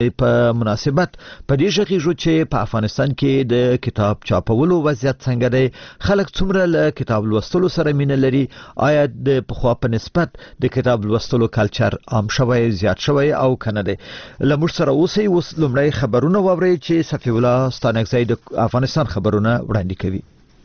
په مناسبت په دې ژغېږو چې په افغانستان کې د کتاب چاپولو وضعیت څنګه دی، خلک څومره له کتاب لوستلو سره مینه لري، آیا د پخوا په نسبت د کتاب لوستلو کلچر عام شوی، زیات شوی او کنه دی. له موږ سره اوسئ. اوس لومړی خبرونه واورئ چې صفي الله ستانکزی د افغانستان خبرونه وړاندې کوي.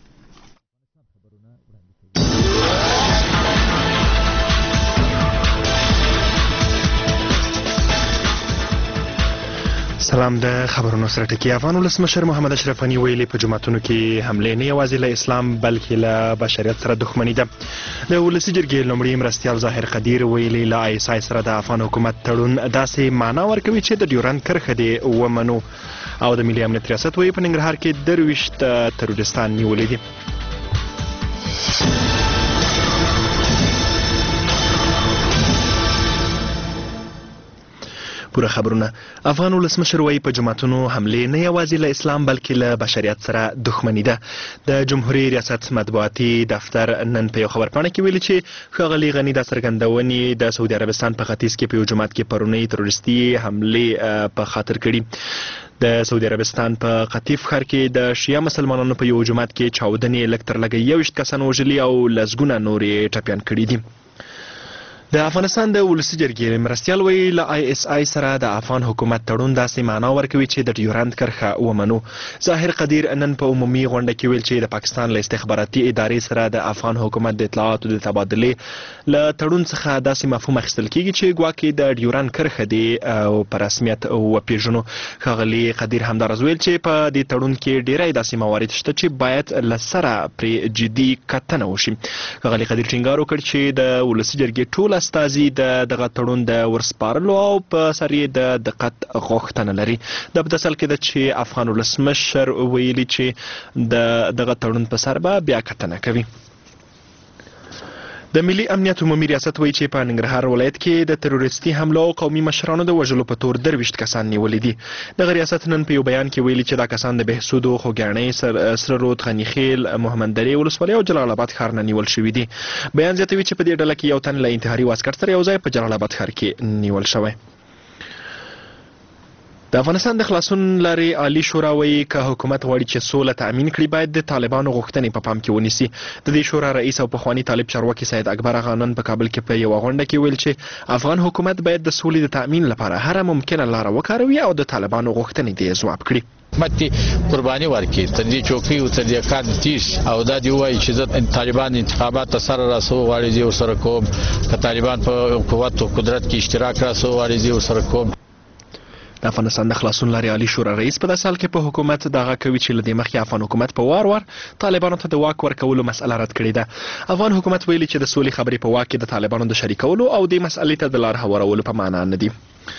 سلام. د خبرونو سره ټکی. افغان ولسمشر محمد اشرف غني ویلي په جماعتونو کې حملې نه یوازې له اسلام بلکې له بشریت سره دښمني ده. د ولسي جرګې لومړي مرستیال ظاهر قدیر ویلي له ISI سره د افغان حکومت تړون داسې معنا ورکوي چې د ډیورند کرښه دې ومنو. او د ملي امنیت ریاست وایي په ننګرهار کې 23 تروریستان نیولي دي. پوره خبرونه. افغان ولسمشر وایي په جماعتونو حملې نه یوازې له اسلام بلکې له بشریت سره دښمني ده. د جمهوریت ریاست مطبوعاتي دفتر نن په یو خبرپاڼه کې ویلي چې ښاغلي غني د څرګندونې د سعودي عربستان په ختیځ کې په یو جماعت کې پرونی تروریستي حملې په خاطر کړي. د سعودي عربستان په قطیف ښار کې د شیعه مسلمانانو په یو جماعت کې چاودنې لږ تر لږه 21 کسان وژلي او لسګونه نور یې ټپیان کړي دي. د افغانستان د ولسي جرګې مرستیال وایي له ISI سره د افغان حکومت تړون داسې معنا ورکوي چې د ډیورند کرښه ومنو. ظاهر قدیر نن په عمومي غونډه کې ویل چې د پاکستان له استخباراتي ادارې سره د افغان حکومت د اطلاعاتو د تبادلې له تړون څخه داسې مفهوم اخیستل کیږي چې ګواکې د ډیورند کرښه دی او په رسمیت وپیژنو. ښاغلي قدیر همداراز ویل چې په دې تړون کې ډیری داسې موارد شته چې باید له سره پرې جدي کتنه وشي. ښاغلي قدیر ټینګار وکړ چې د ولسي جرګې ټول استازي د دغه تړون د ورسپارلو او په سر یې د دقت غوښتنه لري. دا په داسې حال کې ده چې افغان ولسمشر ویلي چې د دغه تړون په سر به بیا کتنه کوي. د ملي امنیت عمومي ریاست وایي چې په ننګرهار ولایت کې د تروریستي حملو او قومي مشرانو د وژلو په تور 23 کسان نیولي دي. دغه ریاست نن په یو بیان کې ویلي چې دا کسان د بهسودو، خوږیاڼۍ، سره رود، غنیخیل، محمد درې ولسوالۍ او جلال آباد ښار نه نیول شوي دي. بیان زیاتوي چې په دې ډله کې یو تن له انتحاري عسکر سره یو ځای په جلال آباد ښار کې نیول شوی. د افغانستان د خلاصون لارې عالی شورا وایي که حکومت غواړي چې سوله تأمین کړي باید د طالبانو غوښتنې په پام کې ونیسي. د دې شورا رئیس او پخواني طالب چارواکي سید اکبر اغا نن په کابل کې په یوه غونډه کې ویل چې افغان حکومت باید د سولې د تأمین لپاره هره ممکنه لاره وکاروي او د طالبانو غوښتنې دې ځواب کړي. حکومت قرباني ورکړي تر دې چوکۍ او تر دې کار تیز او دا دی وایي چې د طالبان انتخابات ته سره راسو غواړي زه ورسره کوم، که طالبان په قوت او قدرت کې اشتراک راسو غواړي زه ورسره کوم. د افغانستان د خلاصون لارې عالی شورا رئیس په داسې حال کې په حکومت دغه کوي چې له دې مخکې افغان حکومت په وار طالبانو ته د واک ورکولو مسأله رد کړې ده. افغان حکومت ویلي چې د سولې خبرې په واک کې د طالبانو د شریکولو او دې مسألې ته د لار هوارولو په معنا نه دي.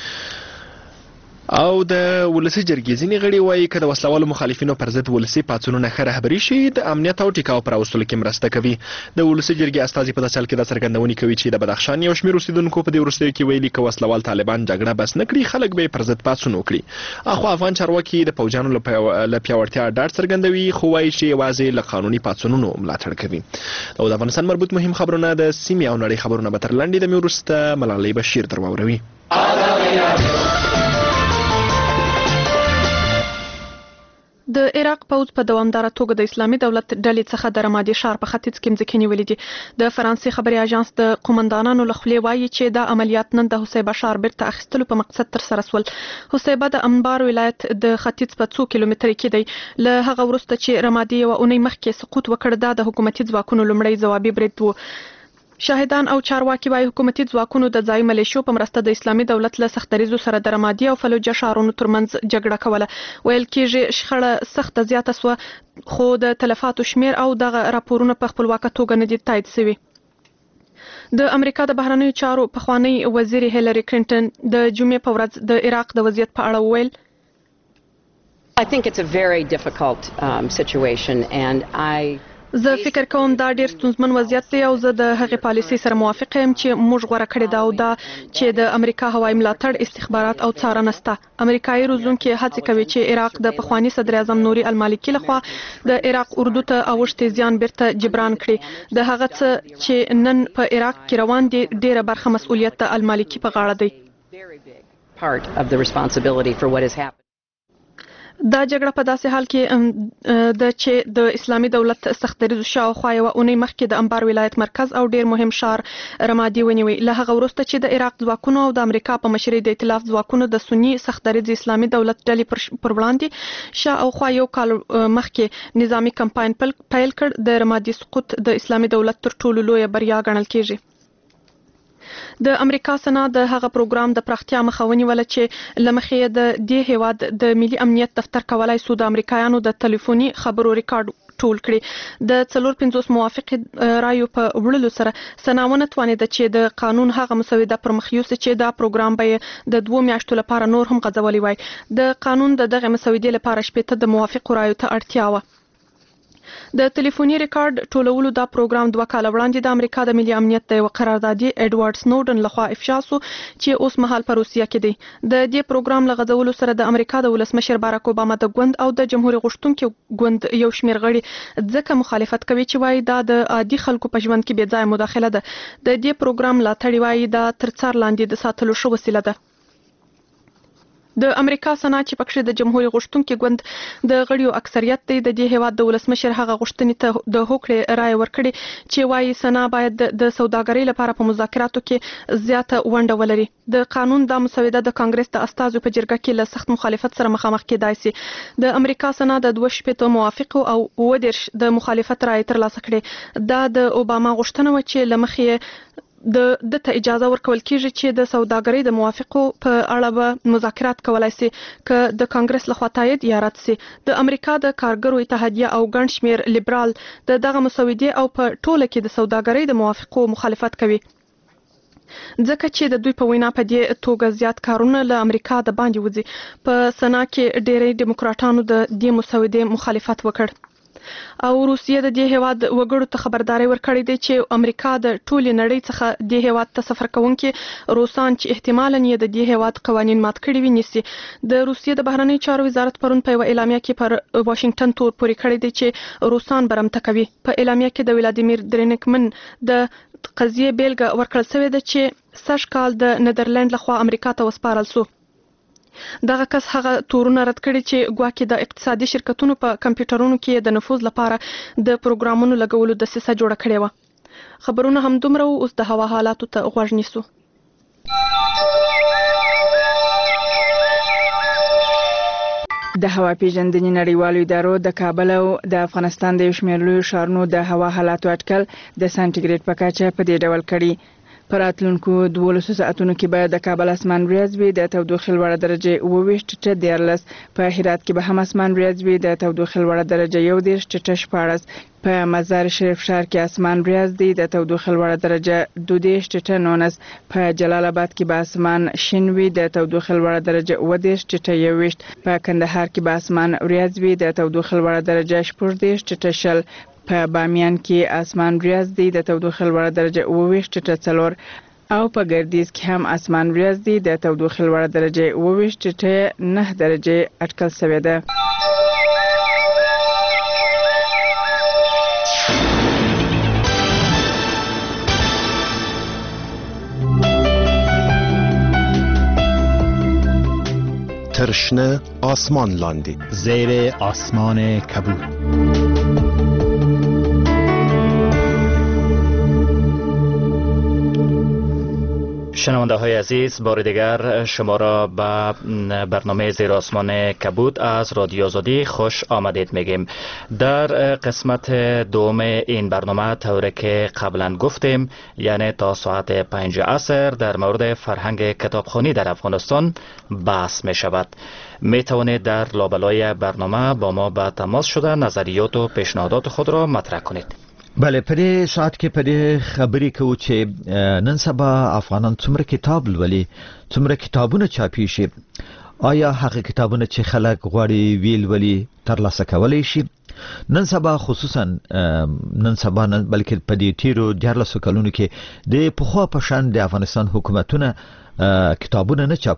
او د ولسي جرګې ځینې غړي وایي که د وسلوالو مخالفینو پر ضد ولسي پاڅونونه ښه رهبري شي د امنیت او ټیکاو پر راوستلو کې مرسته کوي. د ولسي جرګې استازي په داسې حال کې دا څرګندونې کوي چې د بدخشان یو شمېر اوسېدونکو په دې وروستیو کې ویلي که وسلوال طالبان جګړه بس نه کړي خلک به یې پر ضد پاڅون وکړي. اخوا افغان چارواکي د پوځیانو له پیاوړتیا ډاډ څرګندوي خو وایي چې یوازې له قانوني پاڅونونو ملاتړ کوي. او د افغانستان مربوط مهم خبرونه د سیمې او نړۍ خبرونه به تر لنډې دمې وروسته ملالۍ بشیر در واوروي. د عراق پوځ په دوامداره توګه د اسلامي دولت ډلې څخه د رمادي ښار په ختیځ کې مځکې نیولې دي. د فرانسې خبري اژانس د قومندانانو له خولې وایي چې دا عملیات نن د حسیبه ښار بیرته اخیستلو په مقصد ترسره شول. حسیبه د انبار ولایت د ختیځ په 2 کیلومتره کې دی. له هغه وروسته چې رمادي یوه اونۍ مخکې سقوط وکړ دا د حکومتي ځواکونو لومړی ځوابي برید و. شاهدان او چارواکي وايي حکومتي ځواکونو د ځایي ملیشو په مرسته د اسلامي دولت له سختدریزو سره د رمادي او فلوجه ښارونو ترمنځ جګړه کوله. ویل کېږي شخړه سخته زیاته سوه خو د تلفاتو شمیر او دغه راپورونه په خپلواکه توګه نه دي تایید شوي. د امریکا د بهرنیو چارو پخوانی وزیر هیلری کلینټن د جمعې په ورځ د عراق د وضعیت په اړه وویل I think it's a very difficult situation and زه فکر کوم دا ډیر ستونزمن وضعیت دی او زه د هغې پالیسۍ سره موافق یم چې موږ غوره کړې ده او دا چې د امریکا هوایي ملاتړ، استخبارات او څارنه شته. امریکایي روزونکي هڅې کوي چې عراق د پخواني صدر اعظم نوري المالکي لخوا د عراق اردو ته اوښتې زیان بیرته جبران کړي. د هغه څه چې نن په عراق کې روان دي ډیره برخه مسؤلیت د المالکي په غاړه دی. part of the responsibility for what has happened. دا جګړه په داسې حال کې د چې د اسلامي دولت سختدریز شاوخوا یوه اونۍ مخکې د انبار ولایت مرکز او ډیر مهم ښار رمادي ونیوي. له هغه وروسته چې د عراق ځواکونو او د امریکا په مشرۍ د ائتلاف ځواکونو د سني سختدریز اسلامي دولت ډلې پر وړاندې شاوخوا یو کال مخکې نظامی کمپاین پیل کړ، د رمادي سقوط د اسلامي دولت تر ټولو لویه بریا ګڼل کیږي. د امریکا سنا د هغه پروګرام د پراختیا مخه ونیوله چې لمخې د دې هیواد د ملي امنیت دفتر کولای سو د امریکایانو د ټلیفوني خبرو ریکارډ ټول کړي. د 450 موافق رایو په وړلو سره سناونه توانیده چې د قانون هغه مسوده پر مخ یوسي چې دا پروګرام به د 2 میاشتو لپاره نور هم غځولي وای. د قانون د دغه مسودې لپاره شپږ د موافق رایو ته اړتیا و. د ټلیفوني ریکارډ ټولولو دا پروګرام 2 کال وړاندې د امریکا د ملي امنیت د یو قراردادي ایډوارډ سنوډن لخوا افشا شو چې اوس مهال په روسیه کې دی. د دې پروګرام لغځولو سره د امریکا د ولسمشر باراک اوباما د ګوند او د جمهوریت غوښتونکو ګوند یو شمېر غړي ځکه مخالفت کوي چې وایي دا د عادي خلکو په ژوند کې بې ځای مداخله ده. د دې پروګرام لاتړي وایي دا تر څار لاندې د ساتلو شو وسیله ده. د امریکا سنا چې پکښې د جمهوریت غوښتونکو ګوند د غړیو اکثریت دی د دې هیواد د ولسمشر هغه غوښتنې ته د هوکړې رائے ورکړي چې وایي سنا باید د سوداګرۍ لپاره په مذاکراتو کې زیاته ونډه ولري. د قانون د مسوده د کانګرس د استازو په جرګه کې له سخت مخالفت سره مخامخ کېدای شي. د امریکا سنا د 2 موافق او 10 د مخالفت رائے ترلاسه کړي. دا د اوباما غوښتنه و چې لمخې د ته اجازه ورکول کیږي چې د سوداګرۍ د موافقو په اړه به مذاکرات کولای شي که د کانګرس لخوا تایید یا رد شي. د امریکا د کارګرو اتحادیه او ګڼ شمېر لیبرال دغه مسودې او په ټوله کې د سوداګرۍ د موافقو مخالفت کوي ځکه چې د دوی په وینا په دې توګه زیات کارونه له امریکا د باندې وځي. په سنا کې ډېری دیموکراتانو د دې مسودې مخالفت وکړ او روسیه د دې هیواد وګړو ته خبرداري ورکړې ده چې امریکا د ټولې نړۍ څخه د هیواد ته سفر کوونکي روسان چې احتمالاً یې د دې هیواد قوانین مات کړي وي نیسي. د روسیې د بهرنی چارو وزارت پرون په یو اعلامیه کې پر واشنگټن تور پورې کړی دی چې روسان برمته کوي. په اعلامیه کې د ولادیمیر درینکمن د قضیې بیلګه ورکړل شوې ده چې سږ کال د نیدرلند لخوا امریکا ته وسپارل شو. دغه کس هغه تورونه رد کړي چې ګواکې د اقتصادي شرکتونو په کمپیوټرونو کې د نفوذ لپاره د پروګرامونو لګولو دسیسه جوړه کړې وه. خبرونه هم دومره اوس د هوا حالاتو ته غوږ نیسو. د هوا پیژندنې نړیوالو ادارو د کابل او د افغانستان د یو شمېر لویو ښارونو د هوا حالاتو اټکل د سانټیګریډ په کچه په دې ډول کړي. په راتلونکو 12 ساعتونو کې به د کابل اسمان وريځ وي، د تودوخې لوړه درجه 22 ټټه 14، په هرات کې به هم اسمان وريځ وي، د تودوخې لوړه درجه 11 ټټه 14، په مزار شریف ښار کې اسمان وريځ دی، د تودوخې لوړه درجه 22 ټټه 19، په جلال آباد کې به اسمان شین وي، د تودوخې لوړه درجه 20 ټټه 21، په کندهار کې به اسمان وريځ وي، د تودوخې لوړه درجه 14 ټټه 20، په بامیان کې اسمان وريځ دی، د تودوخې لوړه درجه 22 ټټه 4، او په ګردیز کې هم اسمان وريځ دی، د تودوخې لوړه درجه 22 ټټه 9 درجه اټکل شوې ده. ترشنه آسمان لاندی زیر آسمان کبود. شنونده های عزیز، بار دیگر شما را به برنامه زیر آسمان کبود از رادیو آزادی خوش آمدید میگیم. در قسمت دوم این برنامه طوری که قبلا گفتیم، یعنی تا ساعت 5 عصر در مورد فرهنگ کتابخوانی در افغانستان بحث می شود. می توانید در لابلای برنامه با ما به تماس شده نظریات و پیشنهادات خود را مطرح کنید. بله، په دې ساعت کې په دې خبرې کوو چې نن سبا افغانان څومره کتاب لولي، څومره کتابونه چاپی شي. آیا هغه کتابونه چې خلک غواړي ویل ولي ترلاسه کولی شي؟ نن سبا خصوصا نن سبا بلکې په دې تیرو 14 کلونو کې د پخوا په شان د افغانستان حکومتونه کتابونه نه چاپوي.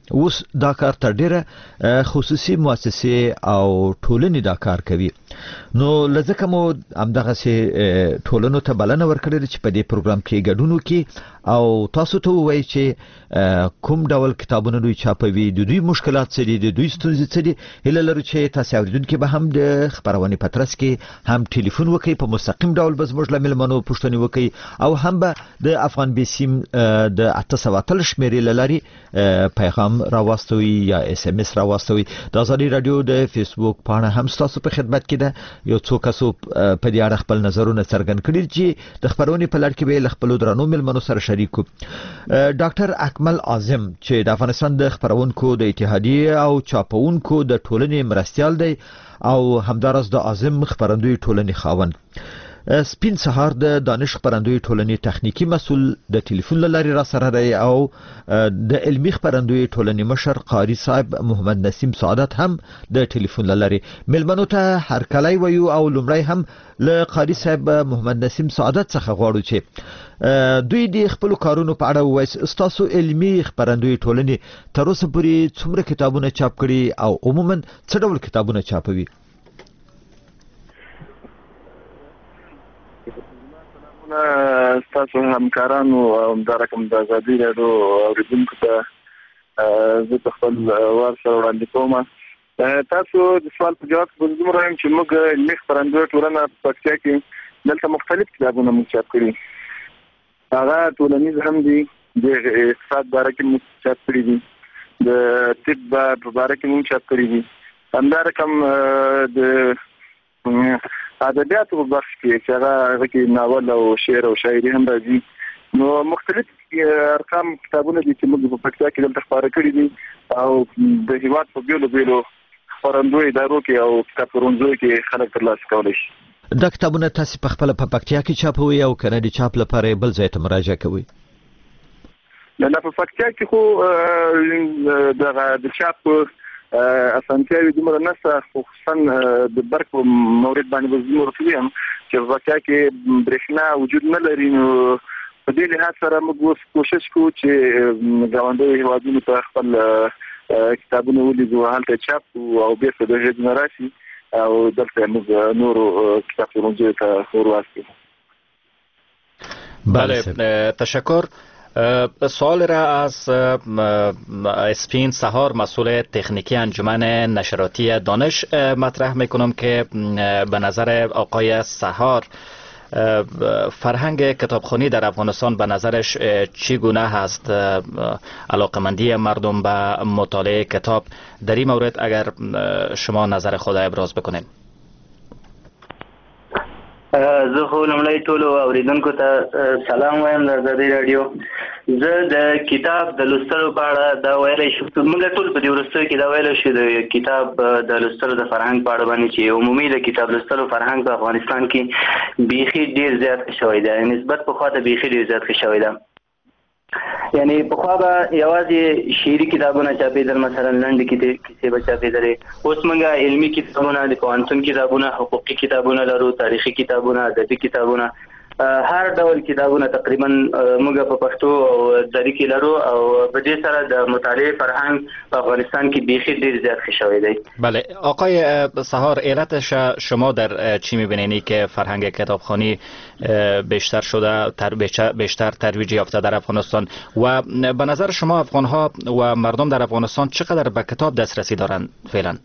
اوس دا کار تر ډیره خصوصي مؤسسې او ټولنې دا کار کوي. نو لزکه مو همدغه سي ټولنو ته بلنه ورکړل چې په دې پروګرام کې ګډون وکړي او تاسو ته وایي چې کوم ډول کتابونه دوی چاپوي، د دوی مشکلات څه دي، د دوی ستونزې څه دي. هله لرو چې تاسو اوریدونکو به هم د خبرونه پترس کې هم ټلیفون وکړي، په مستقیم ډول به زموږ لمل منو پښتني وکړي او هم به د افغان بیسیم د 803 شمیرې لاري پیغام راوستوي یا اس ام اس راوستوي. د ازادي رادیو د فیسبوک پاڼه هم تاسو په خدمت کې ده. یو څو کسو په دې اړه خپل نظرونه څرګند کړي چې د خبرونې په لړ کې به خپل درنو ملمنو سره شریکو. ډاکټر اکمل اعظم چې د افغانستان د خبرونکو د اتحادیه او چاپونکو د ټولنې مرستيال دی او همدارس د اعظم خبرندوی ټولنې خاوند. سپین سهار د دانش خبرندوی ټولنې تخنیکی مسول د ټلیفون لاري را سره دی او د علمي خبرندوی ټولنې مشر قاری صاحب محمد نسیم سعادت هم د ټلیفون لاري ملمنو ته هر کله ویو او لمړی هم له قاری صاحب محمد نسیم سعادت څخه غواړو چې دوی د خپل کارونو په اړه وایي تاسو علمي خبرندوی ټولنې تر اوسه پورې څومره کتابونه چاپ کړي او عموما څه ډول کتابونه چاپوي؟ تاسو همکارانو او د رقم د ازادي رادیو اوریدونکو ته زه په خپل وار سره وړاندې کوم. تاسو د سوال په جواب کې زموږ رایم چې موږ علمي خبرندوی ټولنه په پکتیا کې دلته مختلف کتابونه موږ چاپ کړي. هغه ټولنیز هم دي، د اقتصاد باره کې موږ چاپ کړي دي، د طب باره کې موږ چاپ کړي دي، همدارقم د ادبیاتو په برخه کې چې هغه کې ناول او شعر او شاعري هم راځي. نو مختلف ارقام کتابونه دي چې موږ په پکتیا کې دلته خبره کړې دي او د هیواد په بیلو بیلو خبرندوی ادارو کې او کتابخانو کې خلک ترلاسه کولی شي. دا کتابونه تاسو په خپل په پکتیا کې چاپوي او کنه د چاپ لپاره بل ځای ته مراجعه کوي؟ نه په پکتیا کې خو د چاپ اسانتیاوي دومره نشته، خصوصا د برق په مورد باندې زموږ رسویم چې واقعا کې برېښنا وجود نه لري. نو په دې لحاظ سره موږ کوشش کوو چې ګاونډي هیوادونو ته خپل کتابونه ولیږو، هلته چاپ او بیرته د هجن راشي او دلته موږ نورو کتابخانو ته ورواستو. بله، تشکر. سوال را از اسپین سهار مسئول تکنیکی انجمن نشراتی دانش مطرح میکنم که به نظر آقای سهار فرهنگ کتابخوانی در افغانستان به نظرش چگونه هست؟ علاقمندی مردم به مطالعه کتاب در این مورد اگر شما نظر خود ابراز بکنید. زه خو لمړی ټولو اوریدونکو ته سلام وایم د ازادي رادیو. زه د کتاب د لوستلو په اړه دا ویلی شو، موږ ټول په دې وروستیو کې دا ویلی شو د کتاب د لوستلو د فرهنګ په اړه باندې چې عمومي د کتاب لوستلو فرهنګ په افغانستان کې بیخي ډېر زیات ښه شوی دی، نسبت پخوا ته بیخي ډېر زیات ښه شوی دی. یعنی پخوا به یوازې شعري کتابونه چاپېدل، مثلا لنډې کیسې به چاپېدلې. اوس موږ علمي کتابونه، د پوهنتون کتابونه، حقوقي کتابونه لرو، تاریخي کتابونه، ادبي کتابونه، هر ډول کتابونه تقریبا موږ په پښتو او دري کې لرو او په دې سره د مطالعه فرهنګ په افغانستان کې بیخي ډېر زیات ښه شوی دی. بله، آقای سهار، علتش شما در چی می‌بینید که فرهنگ کتابخوانی بیشتر شده، بیشتر ترویج یافته در افغانستان و به نظر شما افغان‌ها و مردم در افغانستان چقدر به کتاب دسترسی دارند فعلا؟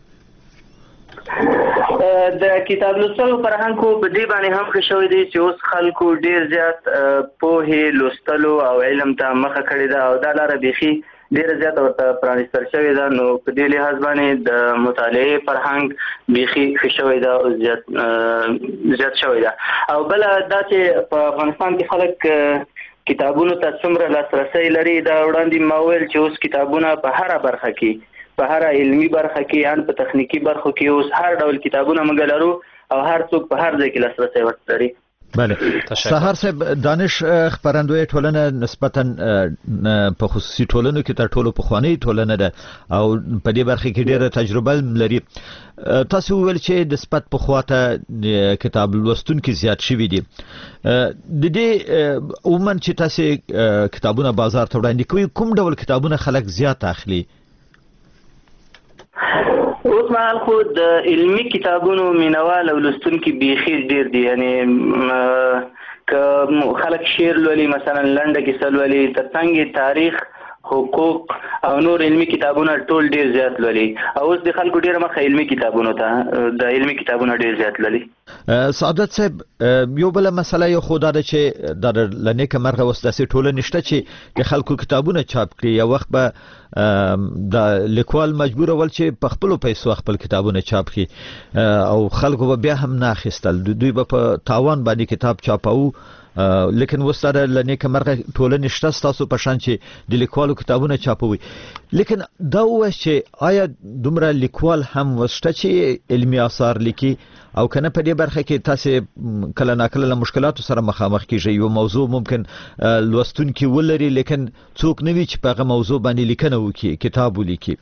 د کتاب لوستلو فرهنګ په دې باندې هم ښه شوی دی چې اوس خلکو ډېر زیات پوهې لوستلو او علم ته مخه کړې ده او دا لاره بیخي ډېره زیاته ورته پرانیستل شوې ده. نو په دې لحاظ باندې د مطالعې فرهنګ بیخي ښه شوی ده او زیات شوی ده. او بله دا چې په افغانستان کې خلک کتابونو ته څومره لاسرسی لري، دا وړاندې ما ویل چې اوس کتابونه په هره برخه کې، په هر علمي برخه کې ان په تخنیکی برخو کې اوس هر ډول کتابونه موږ لرو او هر څوک په هر ځای کې لاسرسی ورته لري. بله، سهار صاحب، دانش خبرندوی ټولنه نسبتا په خصوصي ټولنو کې تر ټولو پخوانی ټولنه ده او په دې برخه کې ډېره تجربه لري. تاسو ویل چې د سپت په خواته کتاب لوستونکي زیات شوي دي. د دې عموما چې تاسو کتابونه بازار ته وړاندې کوي، کوم ډول کتابونه خلک زیات اخلي؟ اوس مهال خو د علمي کتابونو مینوال او لوستونکي بیخي ډېر دي، یعنی که خلک شعر لولي، مثلا لنډه کیسه لولي، ترڅنګ تاریخ، حقوق او نور علمي کتابونه ټول ډېر زیات لولي. او اوس د خلکو ډېره مخه علمي کتابونو ته، د علمي کتابونه ډېر زیات لولي. سعادت صاحب، یو بل مسله یو خو دا ده چې د لنیکه مرغه اوس داسې ټولنې شته چې د خلکو کتابونه چاپ کړي. یو وخت به د لیکوال مجبور ول چې په خپلو پیسو خپل کتابونه چاپ کړي او خلکو به بیا هم نه اخیستل، دوی به په تاوان باندې کتاب چاپاو. لیکن وستاره لنیکه مرغه ټولنې شته ستاسو په شان چې د لیکوالو کتابونه چاپوي. لیکن دا وایي چې آیا دومره لیکوال هم وشته چې علمي آثار لیکي او کنه په دې برخه کې تاسو کله ناکله له مشکلاتو سره مخامخ کیږئ؟ یو موضوع ممکن لوستونکي ولري لیکن څوک نه وي چې په هغه موضوع باندې لیکنه وکړي، کتاب ولیکي.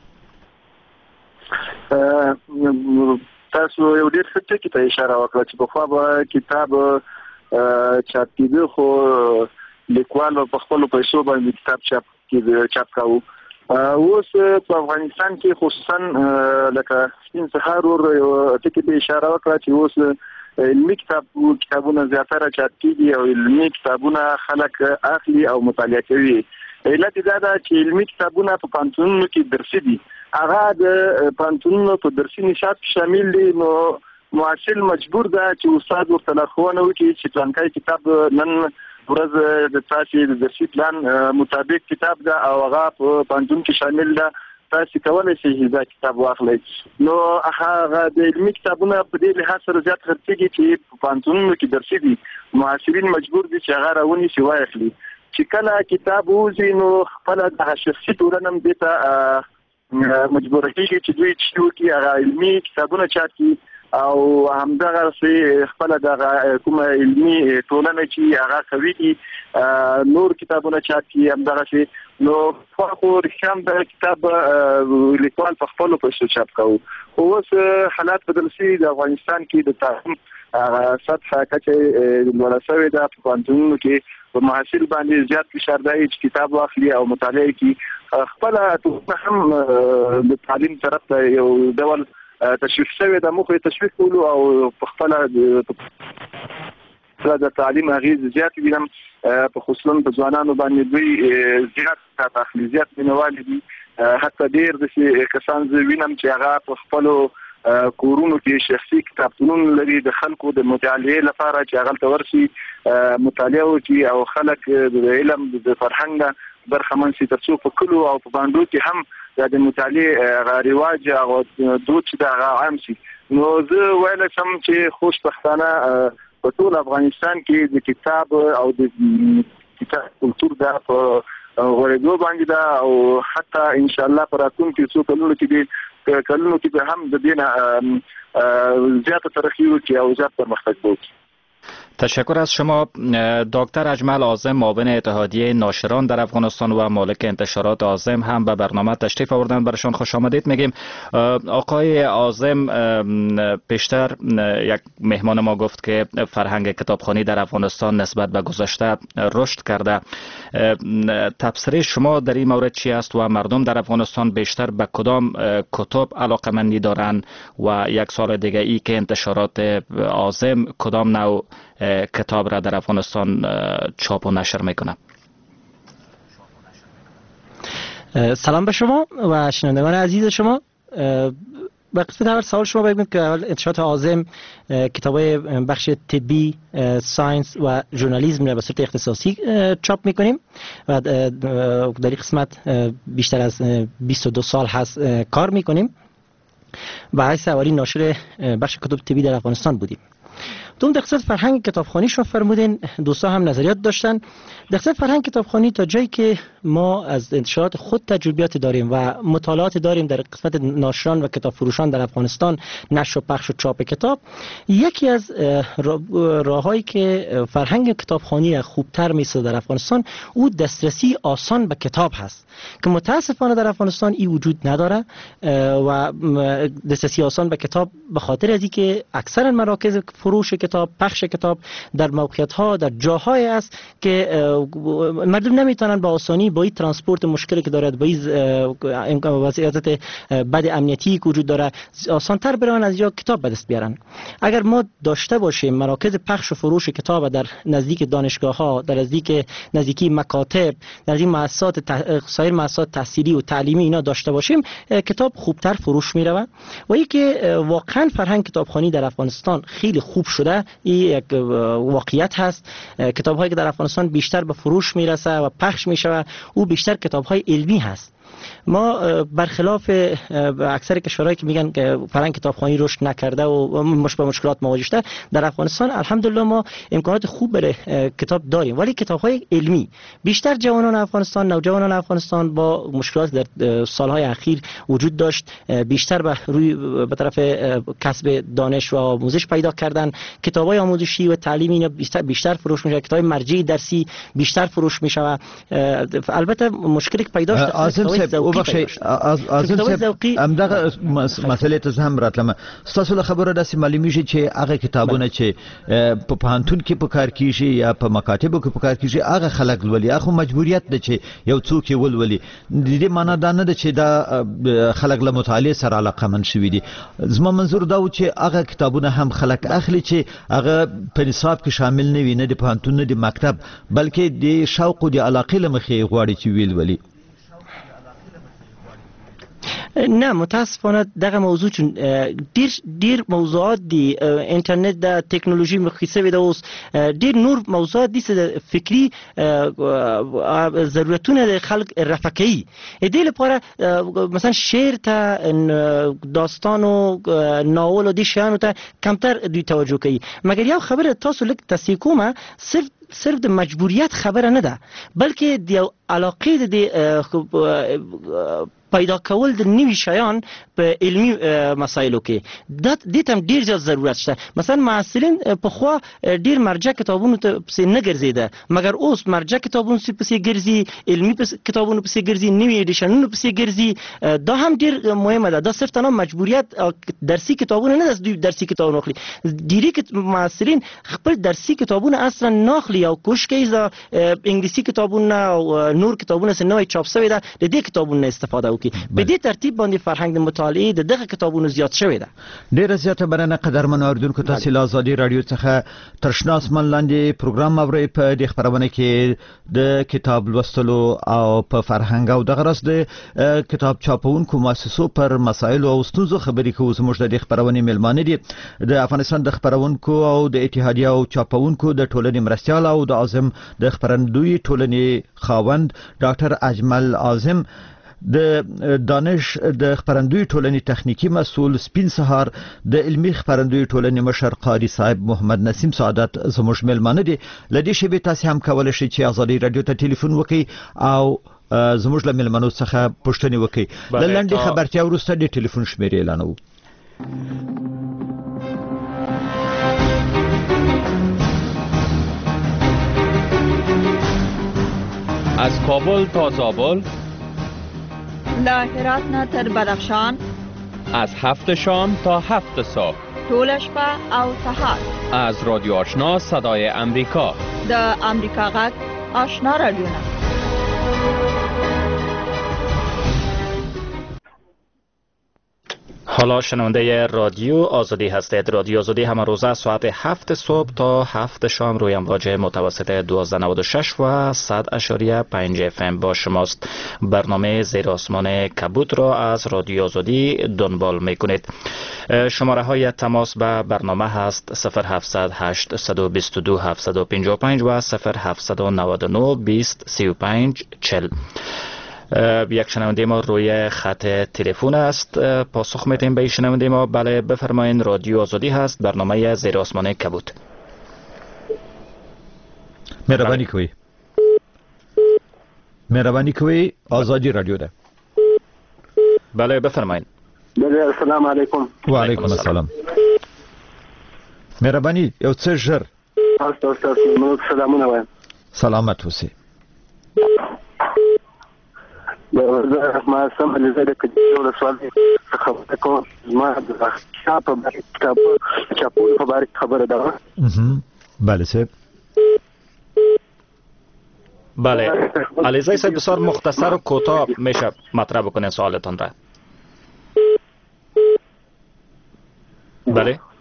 تاسو یو ډېر ښه ټکي ته اشاره وکړه چې پخوا به کتاب چاپ کېده خو لیکوال په خپلو پیسو باندې کتاب چاپ کاوه. اوس په افغانستان کې خصوصا لکه سپین سهار ور یو ټکي ته اشاره وکړه چې اوس علمي کتابونه زیاتره چاپ کېږي او علمي کتابونه خلک اخلي او مطالعه کوي. علت دا ده چې علمي کتابونه په پوهنتونونو کې درسي دي، هغه د پوهنتونونو په درسي نصاب شامل دي. نو محصل مجبور ده چې استاد ورته لارښوونه وکړي چې پلانکی کتاب نن ورځ د تاسو د درسي پلان مطابق کتاب ده او هغه په پوهنتون کې شامل ده، تاسو کولای شئ دا کتاب واخلئ. نو هغه د علمي کتابونه په دې لحاظ سره زیات خرڅېږي چې په پوهنتونونو کې درسي دي، محصلین مجبور دي چې هغه راونیسي واخلي. چې کله کتاب وځي نو خپل د شخصي ټولنه هم دې ته مجبور کېږي چې دوی چې وکړي هغه علمي کتابونه چاپ کړي او همدغه خپل د کومه علمي ټولنه چې هغه کوي نور کتابونه چاپ کړي همدغه. نو خو رښتیا د کتاب لیکوال په خپلو پیسو چاپ کوو. اوس حالات بدل شوي، د افغانستان کې د تعلیم سطحه کچه لوړه شوې ده. په پوهنتونونو کې په محصل باندې زیات فشار دی چې کتاب واخلي او مطالعه کړي. خپله ټولنه هم د تعلیم طرف ته یو ډول تشویق شوی د موخه تشویق کولو او په خپل د تعلیم اغیز زیات وینم په خصوصا په ځوانانو باندې دوی زیات تخلیزیات مینوال دي. حتی ډیر د کسان زه وینم چې هغه په خپل کورونو کې شخصي کتابتونونه لري د خلکو د مطالعې لپاره چې هغه تورسي مطالعه وکړي او خلک د علم د فرهنګ برخمن سي ترڅو په کلو او په باندو کې هم د مطالعه رواج او دود چې دا عام سي. نو زه ویل سم چې خوشبختانه په ټول افغانستان کې د کتاب او د کتاب کلتور دا په ورېدو باندې دا او حتی ان شاء الله پر راتلونکي څو کلونو کې به هم د دینه زیاته ترقی وکړي او زیات پرمختګ وکړي. تشکر از شما دکتر اجمل عاظم، معاون اتحادیه ناشران در افغانستان و مالک انتشارات عاظم هم به برنامه تشریف آوردن. برشان خوش آمدید میگیم. آقای عاظم پیشتر یک مهمان ما گفت که فرهنگ کتابخوانی در افغانستان نسبت به گذشته رشد کرده. تفسیر شما در این مورد چی است و مردم در افغانستان بیشتر به کدام کتاب علاقه‌مندی دارند و یک سال دیگه ای که انتشارات عاظم کدام نوع کتاب را در افغانستان چاپ و نشر میکنه؟ سلام به شما و شنوندگان عزیز شما. به قسمت اول سوال شما بگیم که انتشارات عاظم کتابای بخش طبی، ساینس و ژورنالیسم را به صورت اختصاصی چاپ میکنیم و در این قسمت بیشتر از 22 سال هست کار میکنیم. به حیث اولی ناشر بخش کتب طبی در افغانستان بودیم. دوم در قسمت فرهنگ کتابخوانی شما فرمودین، دوستا هم نظریات داشتن. در قسمت فرهنگ کتابخوانی تا جایی که ما از انتشارات خود تجربیات داریم و مطالعات داریم در قسمت ناشران و کتاب فروشان در افغانستان، نشر و پخش و چاپ کتاب، یکی از راههایی که فرهنگ کتابخوانی را خوبتر می‌سازد در افغانستان او دسترسی آسان به کتاب هست که متاسفانه در افغانستان این وجود نداره. و دسترسی آسان به کتاب به خاطر از اینکه اکثر مراکز فروش کتاب کتاب، پخش کتاب در موقعیت ها، در جاهای است که مردم نمیتونن با آسانی با این ترانسپورت مشکلی که دارد، با این وضعیت بد امنیتی که وجود داره، آسان‌تر برن از اینجا کتاب به دست بیارن. اگر ما داشته باشیم مراکز پخش و فروش کتاب در نزدیک دانشگاه ها، در نزدیکی مکاتب، در این سایر مؤسسات تحصیلی و تعلیمی اینا داشته باشیم، کتاب خوبتر فروش میره. و این که واقعا فرهنگ کتابخوانی در افغانستان خیلی خوب شده، این یک واقعیت هست. کتاب‌هایی که در افغانستان بیشتر به فروش میرسه و پخش میشه او بیشتر کتاب‌های علمی هست. ما برخلاف اکثر کشورهایی که میگن که فرهنگ کتابخوانی رشد نکرده و با مشکلات مواجه شده، در افغانستان الحمدلله ما امکانات خوب برای کتاب داریم، ولی کتاب‌های علمی بیشتر جوانان افغانستان، نوجوانان افغانستان با مشکلات در سالهای اخیر وجود داشت، بیشتر به طرف کسب دانش و آموزش پیدا کردن. کتاب‌های آموزشی و تعلیمی بیشتر فروش میشه، کتاب مرجعی درسی بیشتر فروش میشه. البته مشکلی که پیدا شده او بخشی از همدغه مسئله ته هم راتلم. تاسو له خبره داسې معلومیږي چې هغه کتابونه چې په پوهنتون کې په کار کیږي یا په مکاتبو کې په کار کیږي هغه خلک ولولي، هغه مجبوریت ده چې یو څوک ولولي. د دې معنی دا نه ده چې دا خلک له مطالعه سره علاقه من شوي دي. زما منظور دا و چې هغه کتابونه هم خلک اخلي چې هغه په نصاب کې شامل نه وي، نه د پوهنتون نه د مکتب، بلکې د شوق او د علاقې له مخې غواړي چې ولولي. نه متاسفانه دغه موضوع چون ډیر موضوعات دی، انټرنیټ د ټکنالوژي مخکې د اوس ډیر نور موضوعات دي چې فکری ضرورتونه د خلک رفع کوي. دې لپاره مثلا شعر ته، داستان او ناول او دي شیانو ته کمتر دوی توجه کوي. مګر یو خبره تاسو لږ تصحیح کوم، صرف د مجبوریت خبره نه ده، بلکې د علاقې د پیدا کول د نوي شیان په علمي مسایلو کې د دې هم ډیر زیات ضرورت شته. مثلا محصلین په خو ډیر مرجع کتابونو ته پسې نه ګرځیده، مګر اوس مرجع کتابونو پسې ګرځي، علمي کتابونو پسې ګرځي، نوي ایډیشنونو پسې ګرځي. دا هم ډیر مهمه ده. دا صرف تنها مجبوریت درسي کتابونه نه ده، درسي کتابونه اخلي. ډیری محصلین خپل درسي کتابونه اصلا نه اخلي او کوشش کوي ز انګلیسي کتابونه او نور کتابونه چې نوې چاپ شوی ده د دې کتابونو استفاده به دې ترتیب باندې فرهنګ د مطالعې د دغه کتابونو زیات شوی ده. ډیره زیاته مننه قدرمن اوریدونکو، تاسو له آزادي رادیو څخه ترشناس من لاندې پروګرام اورئ. په دې خبرونه کې د کتاب لوستلو او په فرهنګ او دغه راس د کتاب چاپونکو مؤسسو پر مسایل او ستونزو خبرې کوو. زموږ د خبرونه میلمانه دي د افغانستان د خبرونکو او د اتحادیه او چاپونکو د ټولنې مرستيال او د اعظم د خبرندوی ټولنې خاوند ډاکټر اجمل اعظم، د دانش د خبرندوی ټولنې تخنیکی مسؤل سپین سهار، د علمي خبرندوی ټولنې مشر قاری صاحب محمد نسیم سعادت زموږ میلمانه دي. لدې شی تاسو هم کولای شئ چې آزادي رادیو ته ټلیفون وکړئ او زموږ له میلمنو څخه پوښتنه وکړئ. لاندې خبرتیا ورسته د ټلیفون شمیرې اعلانوو. از کابل تا زابل، له هرات نه تر بدخشان، از 7 شام تا 7 صبح، ټول شپه او سهار، از رادیو آشنا صدای امریکا، د امریکا غږ آشنا رادیو. حالا شنونده رادیو آزادی هستید. رادیو آزادی همه روزه ساعت 7 صبح تا 7 شام روی امواج متوسط 1296 و 100.5 FM با شماست. برنامه زیر آسمان کبوت را از رادیو آزادی دنبال میکنید. شماره های تماس به برنامه هست 0700 822 755 و 0799 20 35 40. یک شنونده ما روی خط تلفن است. پاسخ میدیم به شنونده ما. بله بفرمایید، رادیو آزادی هست، برنامه زیر آسمان کبوت. مهربانی کوي آزادی رادیو ده. بله بفرمایید. بله السلام علیکم. و علیکم السلام. مهربانی یو څه ژر تاسو سلامونه وایم. سلامت اوسئ. ما سم لزیاده که دیو رسول خبره کوم ما د چاپولو په باره کې خبره ده. بله صاحب. بله علیزی صاحب بسیار مختصر و کوتاه میشه مطرح بکنه سوالتان را. بله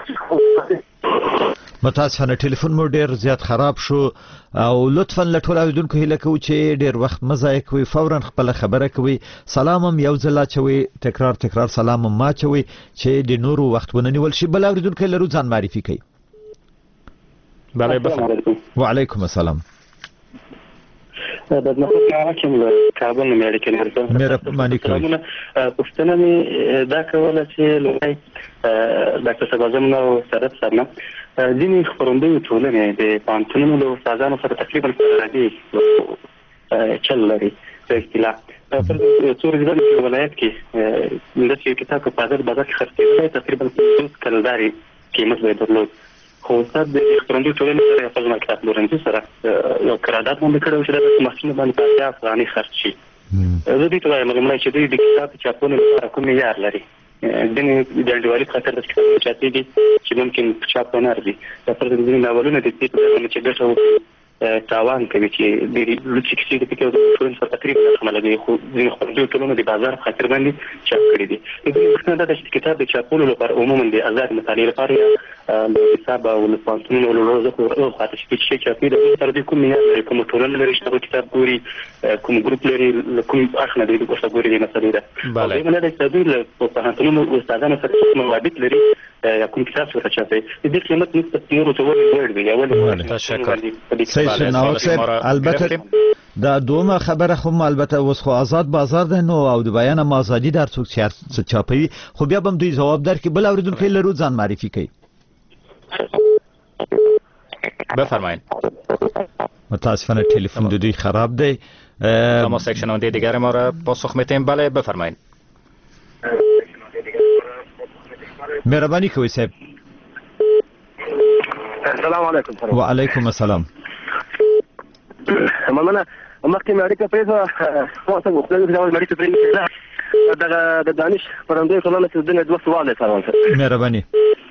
متاسفانه ټلیفون مو ډیر زیات خراب شو او لطفا لټول اوریدونکو هیله کوو چې ډیر وخت مزه کوي فورا خپل خبره کوي. سلامم یو ځل چوي تکرار سلامم ما چوي چې د نورو وخت وننیول شي. بل اوریدونکو لرو ځان معرفي کوي. بله بفرمایئ. وعلیکم السلام. د نخود حاکم له کابل نه مې اړیکه لرم. مهرباني کوئ. پوښتنه مې دا کوله چې لومړی ډاکټر صاحب اعظم نو سره څرنه ځینې خپرندوی ټولنې د پوهنتونونو له استادانو سره تقریبا فرادي چل لري په اصطلاح. پر څو ورځې په ولایت کې د یو کتاب په بازار کې خرڅېدل تقریبا 50 کلداري قیمت به درلود. خو استاد د خپرندوی ټولنې سره خپل مکتب لورنځي سره یو قرارداد باندې کړو چې د محصول باندې 50 افغاني خرڅ شي. زه دې ته وایم چې دوی د کتاب چاپونو لپاره کوم معیار لري. د انډیوالي خاطر د کتاب چاپېږي چې ممکن چاپ نه راځي. دا پر دې ناولونه د دې په اړه چې ګټه تاوان کوي چې د لوڅ کیسې د پکې د ټولنې سره تقریبا سره لګي. خو ځینې خپرندوی ټولنې د بازار خاطر باندې چاپ کړي دي. د پښتنه د کتاب د چاپولو لپاره عموما د آزاد مطالعه لپاره د حساب او د پانتونو له روزه او خاطر چې چاپي د تر دې کوم نه کوم ټولنه لري چې کتاب ګوري کوم ګروپ لري کوم اخنه د کوڅه ګوري د مسلې ده. بله نه د تدویر له پانتونو او استادانو سره موابت لري یا کوم کتاب سره چاپي د قیمت نسبت نور ته ورته دی. اول تشکر. البته دا دومره خبره خو البته اوس خو آزاد بازار ده نو او د بیان آزادی در څوک چاپي خو بیا هم دوی جواب در کې بل اوریدونکو لرو ځان معرفي کوي. بفرمایید. متاسفانه تلفن دوی خراب دی. ما سکشن دیگر ما را پاسخ میتیم. بله بفرمایید. مهربانی کوئ صاحب. السلام علیکم. وعلیکم السلام. مننه. مخکې مې اړیکه پرېږده خو څنګه وختونه چې اول اړیکه پرېږده د دانش پرندوی ټولنه چې دنه دوه سوال لري. مهرباني.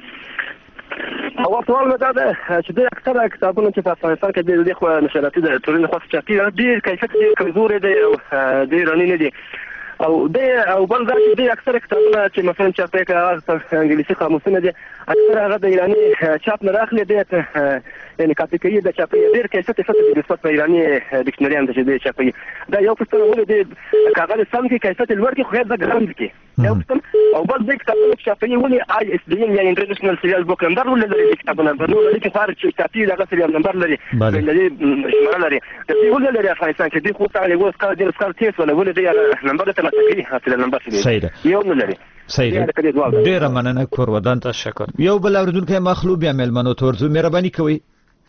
اول سوال مې دا ده چې د اکثره کتابونو چې په افغانستان کې د خو نشراتي د ټولنې خاص چاپي ډېر کیفیت ډېر کمزور دی او ډېر رڼې نه دي او بل دا چې د اکثره کتابونه چې مثلا چاپي کې انګلیسي قاموسونه دي اکثره هغه د ایراني چاپ نه راخلي دي یعنی کاپي کوي د چاپي ډېر کیفیت څه د نسبت په ایراني ډکشنري هم د چاپي دا یو څه ولې د کاغذ سم کې کیفیت لوړ کې خو دا ګرام دي یو څه او بل د کتابونو چاپي ولې آی اس بي یعنی انټرنیشنل سریال بوک نمبر ولې د کتابونو نو لري فار چې چاپي دغه سریال نمبر لري لري شمال لري د دې ولې لري افغانستان کې د خو تعالی وس کار د سکار تیس ولې د نمبر ته متکي حاصل نمبر دی یو نه لري. صحیح. ډیر مننه کور ودان. تشکر. یو بل اوریدونکو مخلوب یا ملمنو تورزو مهرباني کوي.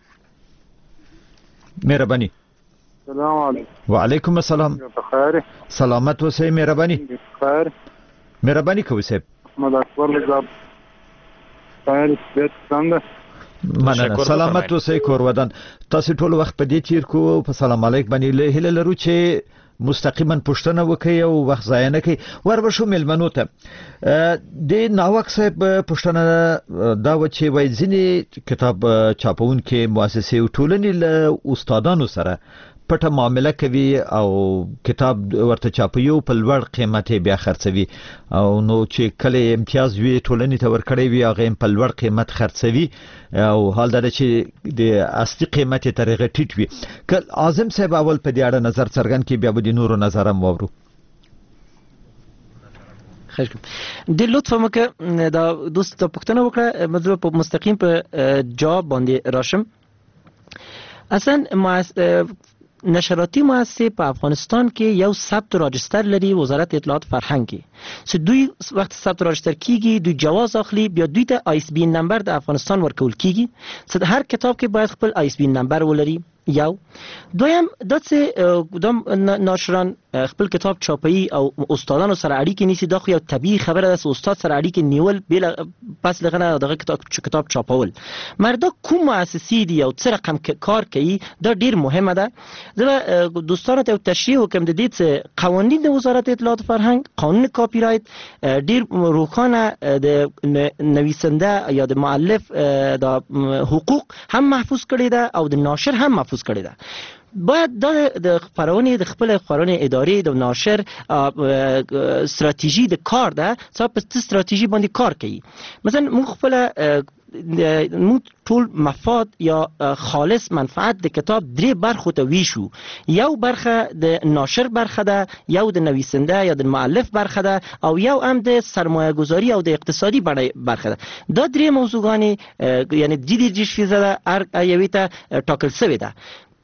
مهرباني. السلام علیکم. وعلیکم السلام. بخیر. سلامت اوسئ. مهرباني. بخیر. مهرباني کوي صاحب. محمد اکبر لزاب. خیر بیت څنګه؟ مننه. سلامت اوسئ کور ودان. تاسو ټول وخت په دې تیر کو په سلام علیک باندې له هله لرو چې مستقیما پښتنه وکي او وخت ضایع نه کوي. وربشو ملمنو ته د ناوک صاحب پښتنه دا و چې وای ځینې کتاب چاپون کې مؤسسې او ټولنې له استادانو سره پټه معامله کوي او کتاب ورته چاپیو په لوړ قیمت بیا خرڅوي او نو چې کله امتیاز وی ټولنې ته ورکړی وي هغه په لوړ قیمت خرڅوي او حال دا چې د اصلي قیمت ترغه ټیټ وي. کله اعظم صاحب اول په دې اړه نظر څرګند کې بیا د نورو نظرم وورو. خیر د لطف مکه دا دوست پښتنه وکړه مزه په مستقیم په جواب باندې راشم. اصلا نشراتی مؤسسه په افغانستان کې یو ثبت راجستر لري وزارت اطلاعات فرهنګ کې چې دوی وخت ثبت راجستر کیږي دوی جواز اخلي بیا دوی ته آی اس بی نمبر د افغانستان ورکول کیږي چې هر کتاب کې باید خپل آی اس بی نمبر ولري یو دویم د ناشران خپل کتاب چاپی او استادانو سره اړیکې نیسي. دا خو یو طبیعي خبره ده چې استاد سره اړیکې نیول پس لغنه دغه کتاب چاپول. مردا کوم مؤسسې دي او څه رقم کار کوي دا ډیر مهمه ده. زه دوستانو ته تشریح وکم د دې چې قوانین د وزارت اطلاعات فرهنګ، قانون کاپی رایت ډیر روښانه د نویسنده یا د مؤلف د حقوق هم محفوظ کړی ده او د ناشر هم محفوظ کړی ده. باید د خپرونې د خپل خپرونې ادارې د ناشر استراتیژي د کار ده څه په استراتیژي باندې کار کوي. مثلا موږ خپل موږ ټول مفاد یا خالص منفعت د کتاب درې برخو ته ویشو. یو برخه د ناشر برخه ده، یو د نویسنده یا د مؤلف برخه ده او یو هم د سرمایه گذاری او د اقتصادي برخه ده. دا درې موضوعګانې یعنی جدي فیصده هر یوې ته ټاکل شوې ده.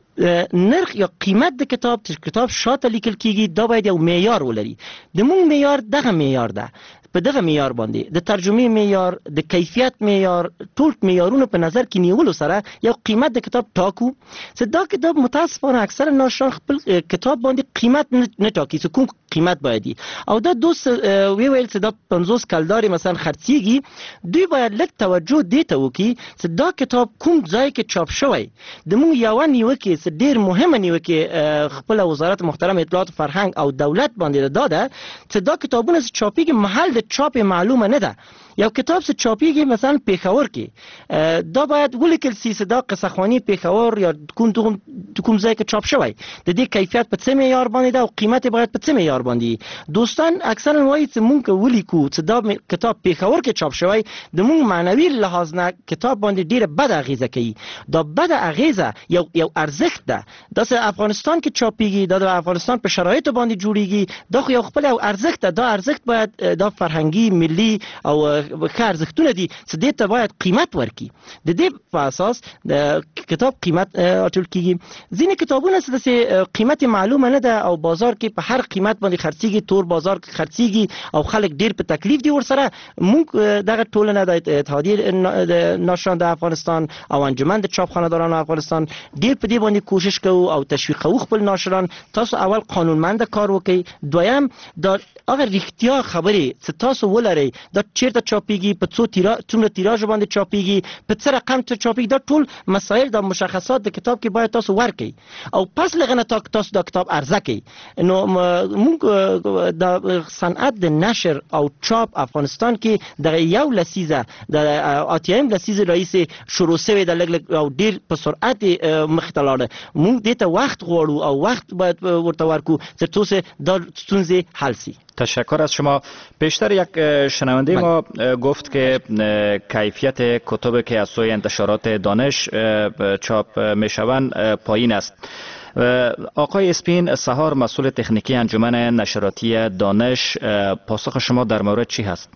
نرخ یا قیمت د کتاب شاته لیکل کیږي دا باید یو معیار ولري. د مونږ معیار دغه معیار ده. په دغه معیار باندې د ترجمه معیار، د کیفیت معیار، ټول معیارونه په نظر کې نیولو سره یو قیمت د کتاب ټاکو. چې دا کتاب متاسفانه اکثر ناشران خپل کتاب باندې قیمت نه ټاکي چې کوم قیمت باید او دا دوست ویل چې دا 50 کلداري مثلا خرڅيږي. دوی باید لږ توجه دې ته وکړي چې دا کتاب کوم ځای کې چاپ شوی. د مونږ یو نیوکه چې ډیر مهمه نیوکه خپل وزارت محترم اطلاعات فرهنګ او دولت باندې داده چې دا کتابونه چې چاپیږي محل د چاپ معلومه نه ده. یو کتاب چې چاپیږي مثلا پیښور کې دا باید ولیکل سي چې دا قصه خوانی پیښور یا کوم ځای کې چاپ شوی. د دې کیفیت په څه معیار باندې ده او قیمت باید په څه معیار باندې. دوستان اکثرا وایي چې مونږ ولیکو چې دا کتاب پیښور کې چاپ شوی د مونږ معنوي لحاظ نه کتاب باندې ډیره بد اغیزه کوي. دا بد اغیزه یو ارزښت ده. دا چې افغانستان کې چاپیږي دا د افغانستان په شرایطو باندې جوړیږي. دا خو یو خپل ارزښت ده. دا ارزښت باید دا فرهنګي ملي او ښه ارزښتونه دي چې دې ته باید قیمت ورکړي. د دې په اساس د کتاب قیمت اټول کیږي. ځینې کتابونه چې قیمت معلومه نه ده او بازار کې په هر قیمت باندې خرڅيږي، تور بازار کې خرڅيږي او خلک ډیر په تکلیف دي ورسره. موږ دغه ټولنه د اتحادیه ناشران د افغانستان او انجمن د چاپخانه‌دارانو افغانستان ډیر په دې باندې کوشش کوو او تشویق کوو خپل ناشران. تاسو اول قانونمند کار وکړئ. دویم دا هغه رښتیا خبرې چې تاسو ولرئ دا چیرته چاپیږي، په څومره تیراژ باندې چاپیږي، په څه رقم ته چاپیږي. دا ټول مسائل د مشخصات د کتاب کې باید تاسو ورکړئ او پس لغنه تاسو دا کتاب عرضه کړئ. نو موږ د صنعت د نشر او چاپ افغانستان کې د یو لسیزه د اتیم لسیزه رئیس شروع شوی د لګ او ډیر په سرعت مخ ته لاړ. موږ دې ته وخت غواړو او وخت باید ورته ورکو چې تاسو دا ستونزې حل شي. تشکر از شما. پیشتر یک شنونده ما گفت که کیفیت کتب که از سوی انتشارات دانش چاپ میشوند پایین است. آقای اسپین سهار مسئول تکنیکی انجمن نشراتی دانش، پاسخ شما در مورد چی هست؟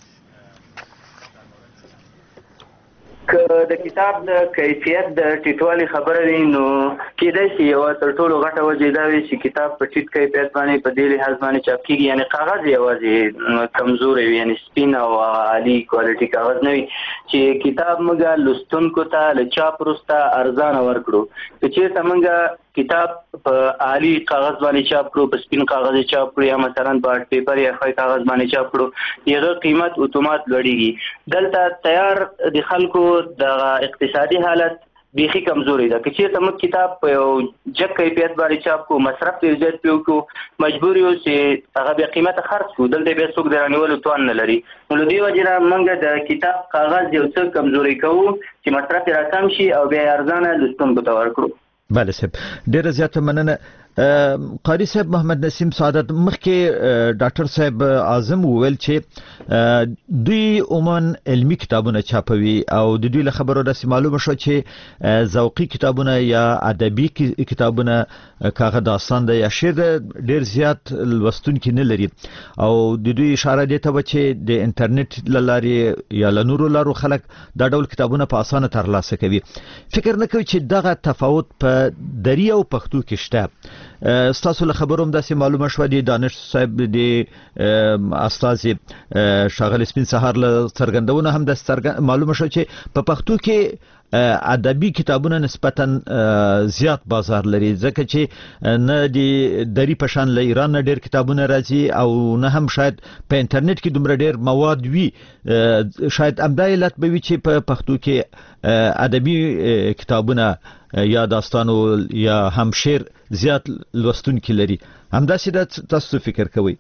که د کتاب د کیفیت د ټیټوالي خبره وي نو کېدای شي یو تر ټولو غټه وجه دا وي چې کتاب په ټیټ کیفیت باندې په دې لحاظ باندې چاپ کیږي. یعنی کاغذ یوازې کمزوري وي، یعنی سپین او عالی کوالټي کاغذ نه وي چې کتاب موږ لوستونکو ته له چاپ وروسته ارزانه ورکړو. که چېرته موږ کتاب په عالی کاغذ باندې چاپ کړو، په سپین کاغذ چاپ کړو یا مثلا په آرټ پیپر یا خای کاغذ باندې چاپ کړو، یغه قیمت اتومات لوړیږي. دلته تیار د خلکو د اقتصادي حالت بیخي کمزوري ده. که چېرته موږ کتاب په یو جګ کیفیت باندې چاپ کو، مصرف ډېر زیات پې وکړو، مجبور یو چې هغه بیا قیمته خرڅ کړو، دلته بیا څوک د رانیولو توان نه لري. نو له دې وجې نه موږ د کتاب کاغذ یو څه کمزوري کوو چې مصرف یې راکم شي او بیا یې ارزانه لوستونکو ته ورکړو. بله صاحب، ډېره زیاته مننه. قاری صاحب محمد نسیم سعادت، مخکې ډاکټر صاحب اعظم وویل چې دوی عموما علمی کتابونه چاپوي او د دوی له خبرو داسې معلومه شو چې ذوقي کتابونه یا ادبي کتابونه کاغه داستان ده یا شعر ډیر زیات لوستونکي نه لري او د دوی اشاره دی ته چې د انټرنیټ لارې یا له نورو لارو خلک دا ډول کتابونه په اسانه ترلاسه کوي. فکر نه کوي چې دغه تفاوت په دری او پښتو کې شته. ستاسو له خبرو هم داسې معلومه شوه د دانش صاحب د استاذ ښاغلي سپین سهار له څرګندونه هم د معلومه شوه چې په پښتو کې ادبي کتابونه نسبتا زیات بازار لري ځکه چې نه د دری پشان له ایران نه ډیر کتابونه راځي او نه هم شاید په انټرنیټ کې دومره ډیر مواد وي شاید امدا علت به وي چې په پښتو کې ادبي کتابونه یا داستانو یا هم شعر زیات لوستونکي لري همداسې د تاسو فکر کوئ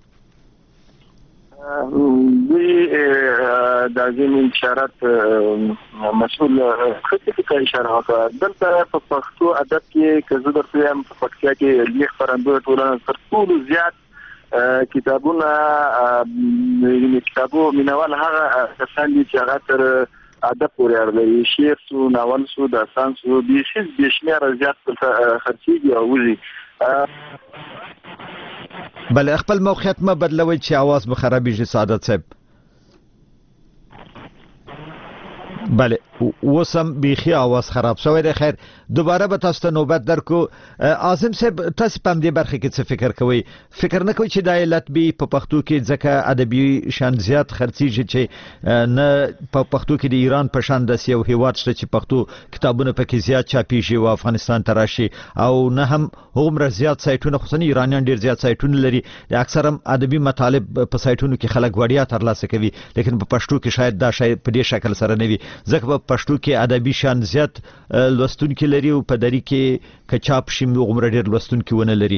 د زمين اشارات مسؤل خصوصي اشاره وکړه دلته په پښتو ادب کې کزه درته هم په پښتو کې لیک خبرندوی ټولنه تر ټولو زیات کتابونه کتابو مینوال هغه کسان دي چې هغه تر ادب پورې اړه شعر سو ناول سو داستان سو د شیز بشمیر زیات خرڅيږي او وزي بله خپل موقعیت ما بدلوي چې आवाज به خرابېږي سعادت صاحب بله وسم بيخي आवाज خراب شوی دی خیر دوباره به تاسو ته نوبت درکو عاصم صاحب تاسو په دې برخه کې څه فکر کوئ فکر نه کوئ چې د علت به په پښتو کې ځکه ادبي شان زیات خرڅيږي چې نه په پښتو کې د ایران په شان د یو هیواد شته چې پښتو کتابونه پکې زیات چاپیږي او افغانستان ته راشي او نه هم هغومره زیات سایټونه خصوصا ایرانیان ډیر زیات سایټونه لري اکثرا ادبي مطالب په سایټونو کې خلک وړیا ترلاسه کوي لیکن په پښتو کې شاید دا شی په دې شکل سره نه وي ځکه په پښتو کې ادبي شان زیات لوستونکي لري او په دری کې کچاپ شیم عمر ډیر لوستونکي ونه لري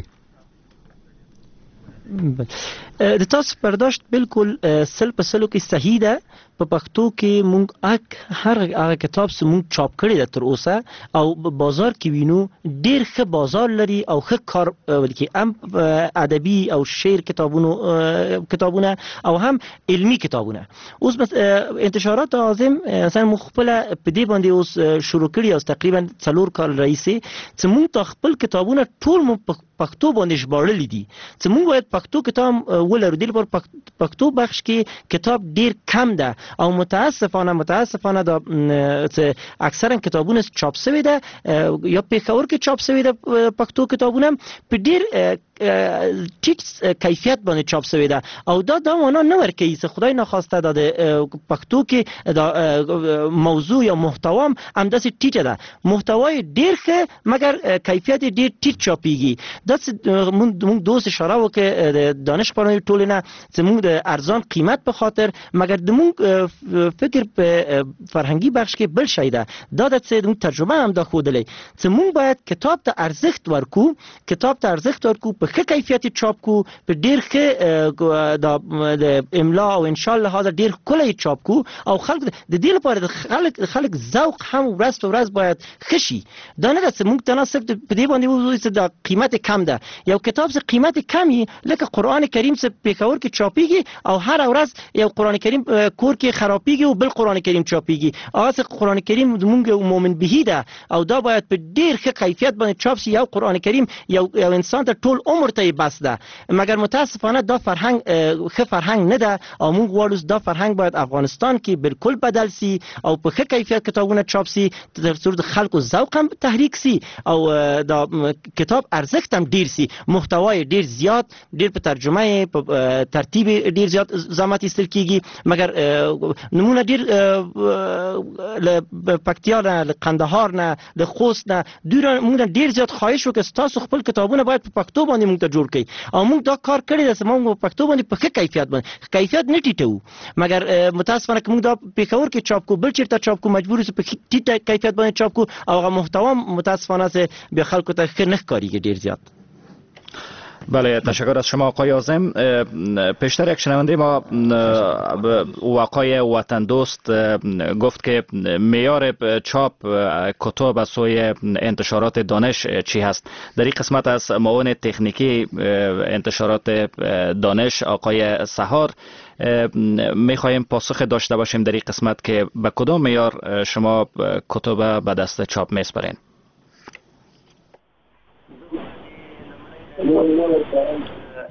د تاسو پرداشت بالکل سل په سلو کې صحیح ده په پښتو کې مونږ هر کتاب چې مونږ چاپ کړی ده تر اوسه او بازار کې وینو ډیر ښه بازار لري او ښه کار ولکه هم ادبي او شعر کتابونه او هم علمی کتابونه اوس بس انتشارات اعظم مثلا مخبله په دې باندې اوس شروع کړی او تقریبا 4 کال رئیسي چې مونږ خپل کتابونه ټول پښتو باندې ژباړل دي چې مونږ باید پښتو کتاب ولرو د پښتو بخش کې کتاب ډیر کم ده او متاسفانه دا اکثرا کتابونه چاپ شوی ده یا په خور کې چاپ شوی ده پښتو کتابونه په ډیر ټیټ کیفیت باندې چاپ شوی ده او دا معنا نه ورکوي چې خدای ناخواسته د پښتو کې د موضوع یا محتوا هم داسې ټیټه ده محتوای ډیر ښه مګر کیفیت ډیر ټیټ چاپیږي دا موږ دوست اشاره وکړه د دانش پرانی ټولنه چې موږ د ارزان قیمت په خاطر مګر د موږ فکر په فرهنګي بخش کې بل شي ده دا د څه ترجمه هم د خودلې چې موږ باید کتاب ته ارزښت ورکو په ښه کیفیت چاپ کو په ډیر ښه د املا او ان شاء الله هدا ډیر کله چاپ کو او خلک د دې لپاره خلک ذوق هم ورځ په ورځ باید خشي دا نه چې موږ تناسب په دې باندې وایو چې د قیمت کم ده یو کتاب چې قیمت کمی لکه قران کریم چې په خور کې چاپیږي او هر ورځ یو قران کریم کور کې خرابېږي او بل قران کریم چاپیږي اته قران کریم موږ مؤمن به ده او دا باید په ډیر ښه کیفیت باندې چاپ شي یو قران کریم یو انسان ته ټول عمر ته بس ده مګر متاسفانه دا فرهنګ ښه فرهنګ نه ده او موږ غواړو دا فرهنګ باید افغانستان کې بالکل بدل سي او په ښه کیفیت کتابونه چاپ سي تر څو د خلکو ذوق هم تحریک سي او دا کتاب ارزښت هم ډیر سي محتوای ډیر زیات ډیر په ترجمه په ترتیب ډیر زیات زحمت استل کیږي مګر نمونه ډیر ل پکتیا نه ل قندهار نه ل خوست نه موږ ډیر زیات خواهش وکړ تاسو خپل کتابونه باید په پښتو باندې موږ ته جوړ کړئ او موږ دا کار کړی دی چې موږ په پښتو باندې په ښه کیفیت نه ټیټو مګر متاسفانه موږ دا په خور کې چاپ کو بل چیرته چاپ کو مجبور یو په ټیټه کیفیت باندې چاپ کو او هغه محتوا متاسفانه چې به خلکو ته ښه نه ښکاریږي ډیر زیات بله تشکر از شما آقای عاظم پیشتر یک شنونده ما و آقای وطن دوست گفت که معیار چاپ کتاب از سوی انتشارات دانش چی هست در این قسمت از معاون تکنیکی انتشارات دانش آقای سحار میخواهیم پاسخ داشته باشیم در این قسمت که به کدام معیار شما کتاب به دست چاپ میسپارین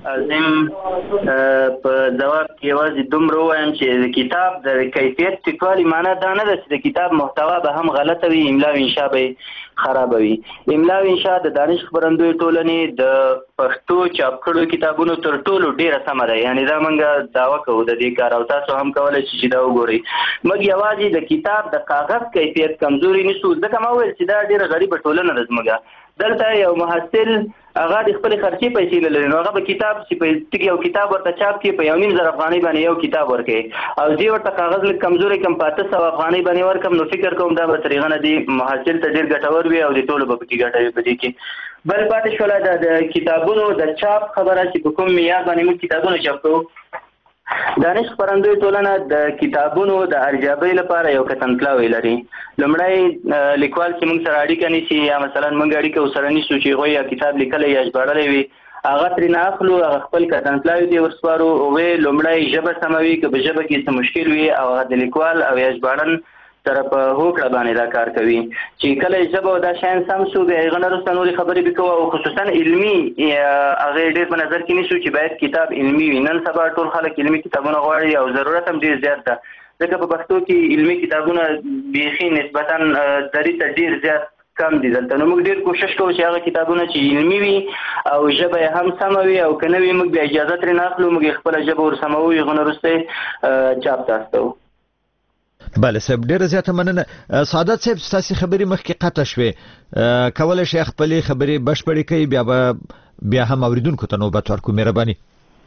عظیم په جواب کې یوازې دومره ووایم چې د کتاب د کیفیت ټیټوالي معنا دا نه ده چې د کتاب محتوا به هم غلطه وي، املا او انشا به خرابه وي. املا او انشا د دانش خپرندوی ټولنې د پښتو چاپ کړو کتابونو تر ټولو ډیره سمه ده، یعنی دا موږ دعوه کوو د دې کار، او تاسو هم کولی شئ چې دا وګورئ. موږ یوازې د کتاب د کاغذ کیفیت کمزوري نیسو، ځکه ما وویل چې دا ډیره غریبه ټولنه ده زموږ. دلته یو محصل هغه د خپلې خرچې پیسې نه لري، نو هغه به کتاب چې یو کتاب ورته چاپ کړي په 1.5 افغانۍ باندې یو کتاب ورکړي، او زه ورته کاغذ لږ کمزوري کم 500 افغانۍ باندې ورکړم، نو فکر کوم دا به طریقه نه دی محصل ته ډېر ګټور وي او د ټولو به پکې ګټه وي په دې کې. بل پاتې شوله د کتابونو د چاپ خبره چې په کوم معیار باندې موږ کتابونه چاپ کوو. دانش خپرندوی ټولنه د کتابونو د ارزیابۍ لپاره یو کتنتلاوی لري. لومړی لیکوال چې موږ سره اړیکه نیسي یا مثلا موږ اړیکه ورسره نیسو چې هغوی یا کتاب لیکلی یا ژباړلی وي، هغه ترېنه اخلو، هغه خپل کتنتلاوی دی ورسپارو، هغوی لومړی ژبه سموي، که په ژبه کې څه مشکل وي او هغه د لیکوال او یا ژباړن سره په هوکړه باندې دا کار کوي چې کله ژبه او دا شیان سم شو، بیا هغه نه وروسته نورې خبرې به کوو، او خصوصا علمي هغې ډېر په نظر کې نیسو چې باید کتاب علمي وي. نن سبا ټول خلک علمي کتابونه غواړي او ضرورت هم ډېر زیات ده، ځکه په پښتو کې علمي کتابونه بیخي نسبتا دري ته ډېر زیات کم دي دلته. نو موږ ډېر کوشش کوو چې هغه کتابونه چې علمي وي او ژبه یې هم سمه وي، او که نه وي موږ بیا اجازه ترې نه اخلو، موږ خپله ژبه ورسموو، هغه نه وروسته چاپ ته استوو. بله صاحب، ډیره زیاته مننه. سعادت صاحب، ستاسې خبرې مخکې قطع شوې، کولی شئ خپلې خبرې بشپړې کوي، بیا هم اوریدونکو ته نوبت ورکړو. مهرباني.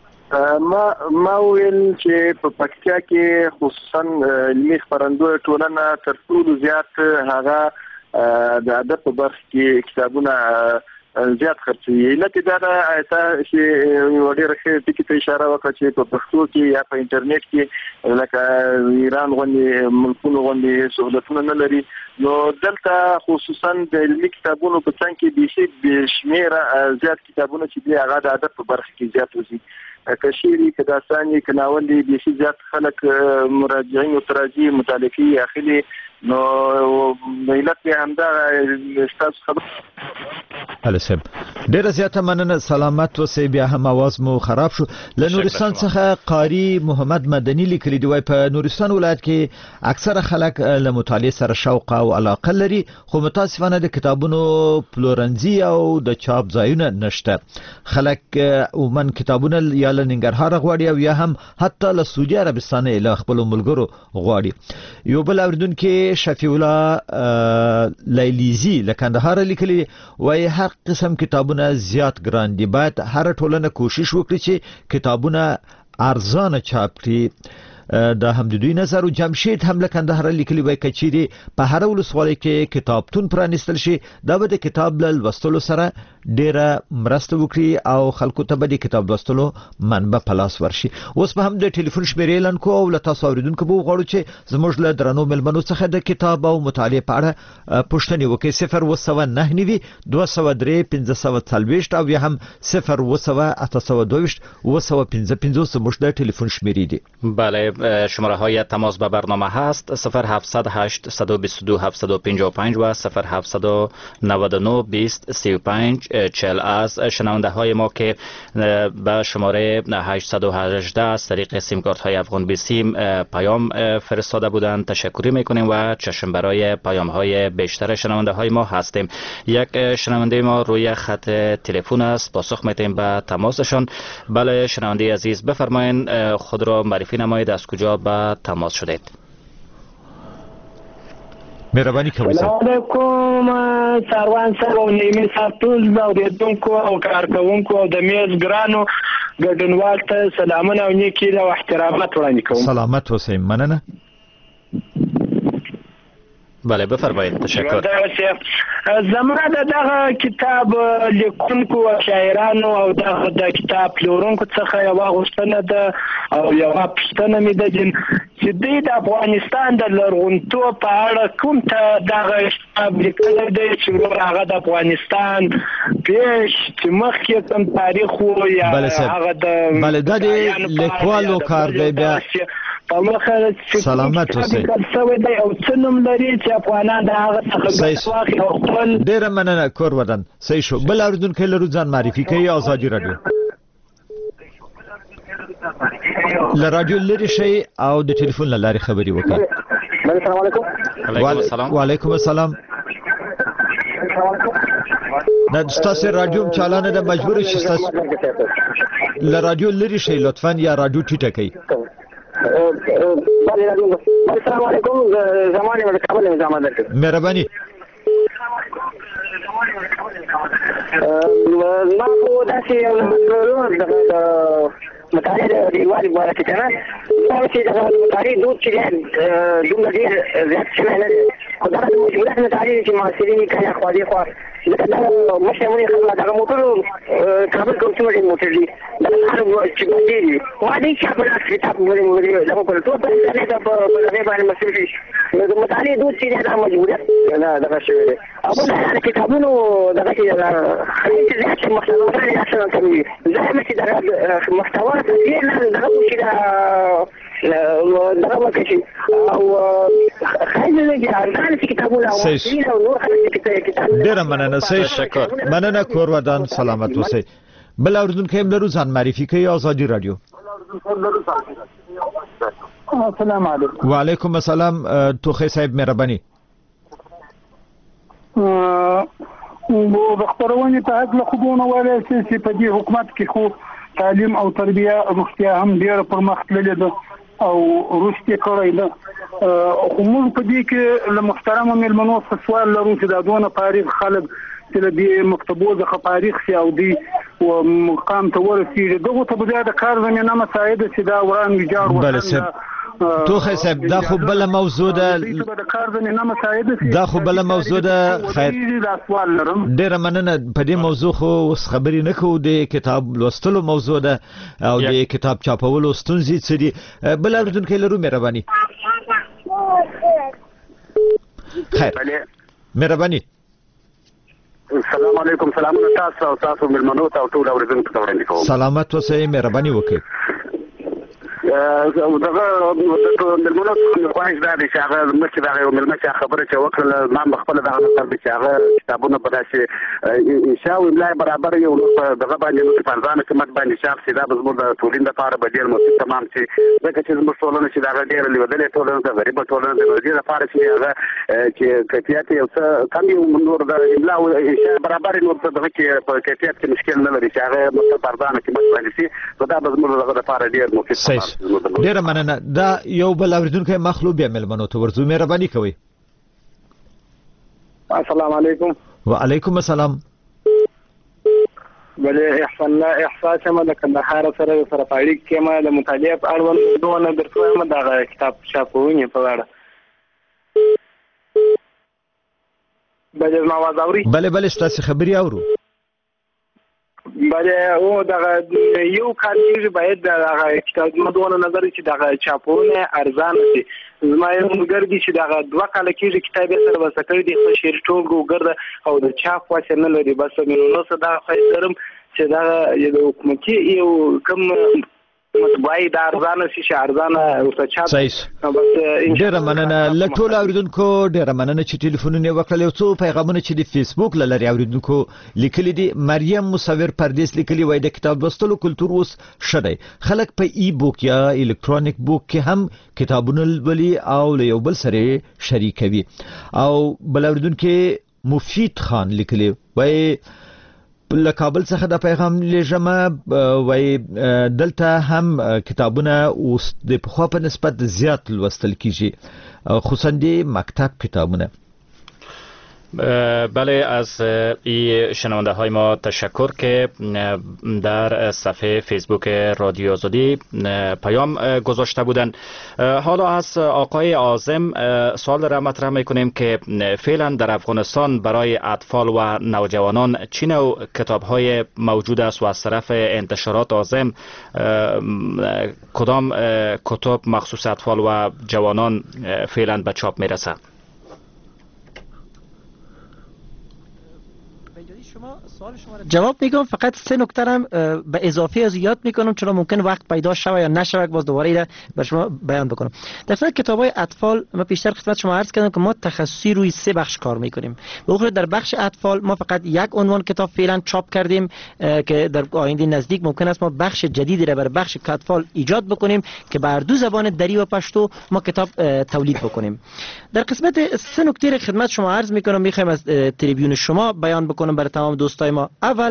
ما ویل چې په پکتیا کې خصوصا علمي خپرندوی ټولنه تر ټولو زیات هغه د ادب په برخه کې کتابونه زیات خرڅوي. علت دا ده چې یو ډېره ښه ټکي ته اشاره وکړه چې په پښتو کې یا په انټرنیټ کې لکه ایران غوندې ملکونو غوندې سهولتونه نه لري، نو دلته خصوصا د علمي کتابونو په څنګ کې بیخي بې شمېره زیات کتابونه چې دي هغه د ادب په برخه کې زیات وځي، که شعر وي، که داستان وي، که ناول وي، بیخي زیات خلک مراجعین ورته راځي، مطالعه کوي، اخلي. نو علت یې همدغه ستاسو خبره. هله صاحب، ډیره زیاته مننه. سلامت اوسئ. بیا هم اواز مو خراب شو. له نورستان څخه قاری محمد مدني لیکلي دی، وایي په نورستان ولایت کې اکثره خلک له مطالعې سره شوق او علاقه لري، خو متاسفانه د کتابونو پلورنځي او د چاپ ځایونه نشته. خلک عموما کتابونه یا له ننګرهار غواړي او یا هم حتی له سعودي عربستان له خپلو ملګرو غواړي. یو بل اوریدونکي شفیع الله لیلیزي له کندهار لیکلي، وایي هر قسم کتابونه زیات ګران دي، باید هر ټولنه کوشش وکړي چې کتابونه ارزانه چاپ کړي. دا هم د دوی نظر. او جمشید هم له کندهار لیکلي، وایي که چیرې په هر ولسوالۍ کې کتابتون پرانیستل شي، دا به د کتاب له لوستلو سره ډیره مرسته وکړي او خلکو ته به د کتاب لوستلو منبع په لاس ورشي. اوس به هم د ټلیفون شمیرې اعلان کوو او له تاسو اوریدونکو به وغواړو چې زموږ له درنو مېلمنو څخه د کتاب او مطالعې په اړه پوښتنې وکړي. 009 203 1540 او یا هم 0 822 955 زموږ د ټلیفون شمیرې دي. بله، شماره های تماس به برنامه هست 0708 122 755 و 0799 20 35 40. از شنونده های ما که به شماره 818 از طریق سیم کارت های افغان بیسیم پیام فرستاده بودند تشکر میکنیم و چشم برای پیام های بیشتر شنونده های ما هستیم. یک شنونده ما روی خط تلفن است، پاسخ میدیم به تماسشان. بله شنونده عزیز، بفرمایید خود را معرفی نمایید، از کجا به تماس شدید؟ مهرباني کوئ. السلام علیکم سروان صاحب او نیمه ساتول اوریدونکو او کارکونکو او د میز ګرانو ګډونوال ته سلامونه او نیکی او احترامات وړاندې کوم. سلامت اوسئ. مننه. بله بفرمایید. تشکر. زموږ دغه کتاب لیکونکو او شاعرانو او دغه کتاب پلورونکو څخه یو غوښتنه ده او یو پوښتنه مې ده چې دوی د افغانستان د لرغونتوب په اړه کوم ته دغه کتاب لیکلی دی چې هغه د افغانستان پیش چې مخکې کوم تاریخ و یا هغه د بله دا د لیکوالو کار دی. بیا سلامت اوسئ. او څه نوم لري چې افغانان د هغه څخه واخلي او خپل. ډیره مننه کور ودان. صحیح شو. بل اوریدونکی لرو ځان معرفي کوي. ازادي رادیو. له رادیو لري شي او د ټلیفون لارې خبري وکړئ. السلام علیکم. وعلیکم السلام. دا تاسو رادیو چالانه د مجبور شي تاسو له رادیو لري شي لطفا یا رادیو ټیټه کړئ. السلام علیکم. زمانه د کابل نظام درته مهرباني. ما خو داسې مطالعه د والی باره کې کنه دا چې د مطالعه دود چې دومره ډېر زیات شوی نه دی خو دا د مجبوریت مطالعه چې معاصرین یې کوي خوا دې خوا لکه دا مشرمونې خبره دغه موټرو کابل کوم څومره موټر دي دا هر چې باندې دي ما دې چې په لاس کتاب مولې دغه په ټول په دې په هغه باندې مصرف شي د مطالعه دود چې دا مجبوریت نه دغه شوی دی او په کتابونو دغه کې خلک زیات محتوا لري اصلا کوي زه چې دا محتوا ډېر نه دغه چې دا دغه وکړي او خایله کې ارزان چې کتابونه او نور خلک کتاب ډېر مننه. شکر مننه. کور ودان سلامت اوسئ. بل اوریدونکو هم لرو ځان معرفي کوي. آزادي رادیو. السلام علیکم. وعلیکم السلام. توخی صاحب مهرباني. د خبرونې په حق له خوبونه وایي چې په دې حکومت کې خو تعلیم او تربیه روغتیا هم ډېره پرمختللې ده او روسته کړی ده. خو موږ په دې کې له محترمو مېلمنو څخه سوال لرو چې دا دونه فارغ خلک چې له دې مکتبو څخه فارغ شي او دې مقام ته ورسېږي دغو ته به بیا د کار زمینه مساعده چې دا وران ویجاړ ورته توخی صاحب دا خو بل موضوع ده. دا خو بل موضوع ده. خیر ډیره مننه. په دې موضوع خو اوس خبرې نه کوو. د کتاب لوستلو موضوع ده او د کتاب چاپولو ستونزې څه دي. بل اوریدونکی لرو مهرباني. خیر مهرباني. السلام علیکم. سلامونه تاسو او تاسو مېلمنو ته او ټول اوریدونکو ته وړاندې کوم. سلامت اوسئ. مهرباني وکړئ. دغه مېلمنو څخه خواهش دا دی چې هغه مخکې دغه یو مېلمه چې خبره چې وکړله ما به خپله دغه نظر دی چې هغه کتابونه په داسې انشا او املا برابر یو په دغه باندې نو په ارزانه قیمت باندې چاپ شي. دا به زموږ د ټولنې لپاره به ډېر مفید تمام شي ځکه چې زموږ ټولنه چې دغه ډېره لوېدلې ټولنه ده غریبه ټولنه ده. د دې لپاره چې هغه چې کیفیت یو څه کم یو نور د املا او انشا برابر نور په دغه کې په کیفیت کې مشکل نه لري چې هغه په ارزانه قیمت باندې شي. دا به زموږ دغه لپاره ډېر مفید تمام. ډیره مننه. دا یو بل اوریدونکی مخلوق بیا مېلمنو ته ورځو. مهرباني کوئ. السلام علیکم. وعلیکم السلام. بلې احسان الله احسان چې ما د کندهار سره پاړیک کې ما د مطالعه په اړوند دوه درته ما د کتاب چاپونې په اړه بلې ما आवाज اوري. بلې تاسو خبري اورو. بله او دغه یو کار چې باید دغه کتاب مدونه نظر چې دغه چاپونه ارزان دي. زما یو مګرګي چې دغه دوه کال کې کتاب سره وسکړي دي خو شیر ټولګو ګرځه او د چاپ واسه نه لري. بس نو څه دا فایدرم چې دا یو حکومتي یو کم مطبعي د ارزانه شي ارزانه او څه چاپ. ډیره مننه. له ټول اوریدونکو ډیره مننه چې ټلیفونونه وکړل. یو څو پیغامونه چې د فیسبوک لري اوریدونکو لیکلي دي. مریم مصور پردیس لیکلي وای د کتاب لوستلو کلتور اوس شډي خلک په ای بوک یا الکترونیک بوک کې هم کتابونه لولي او له یو بل سره شریکوي. او بل اوریدونکو مفید خان لیکلي وای له کابل څخه د پیغام لېږم وای دلته هم کتابونه اوس د پخوا په نسبت زیات لوستل کیږي خصوصا د مکتب کتابونه. بله از این شنونده های ما تشکر که در صفحه فیسبوک رادیو آزادی پیام گذاشته بودند. حالا از آقای عاظم سوال را مطرح میکنیم که فعلا در افغانستان برای اطفال و نوجوانان چه نوع کتاب های موجود است و از طرف انتشارات عاظم کدام کتاب مخصوص اطفال و جوانان فعلا به چاپ میرسه؟ جواب میگم، فقط 3 نکته هم به اضافه از یاد میکنم چون ممکن وقت پیدا شوه یا نشوه، باز دوباره را به شما بیان بکنم. در صورت کتاب‌های اطفال ما پیشتر خدمت شما عرض کردم که ما تخصصی روی 3 بخش کار میکنیم. به خصوص در بخش اطفال ما فقط 1 عنوان کتاب فعلا چاپ کردیم که در آینده نزدیک ممکن است ما بخش جدیدی را برای بخش اطفال ایجاد بکنیم که بر 2 زبان دری و پشتو ما کتاب تولید بکنیم. در قسمت 3 نکته خدمت شما عرض میکنم، میخوایم از تریبیون شما بیان بکنم برای تمام دوستای ما. اول،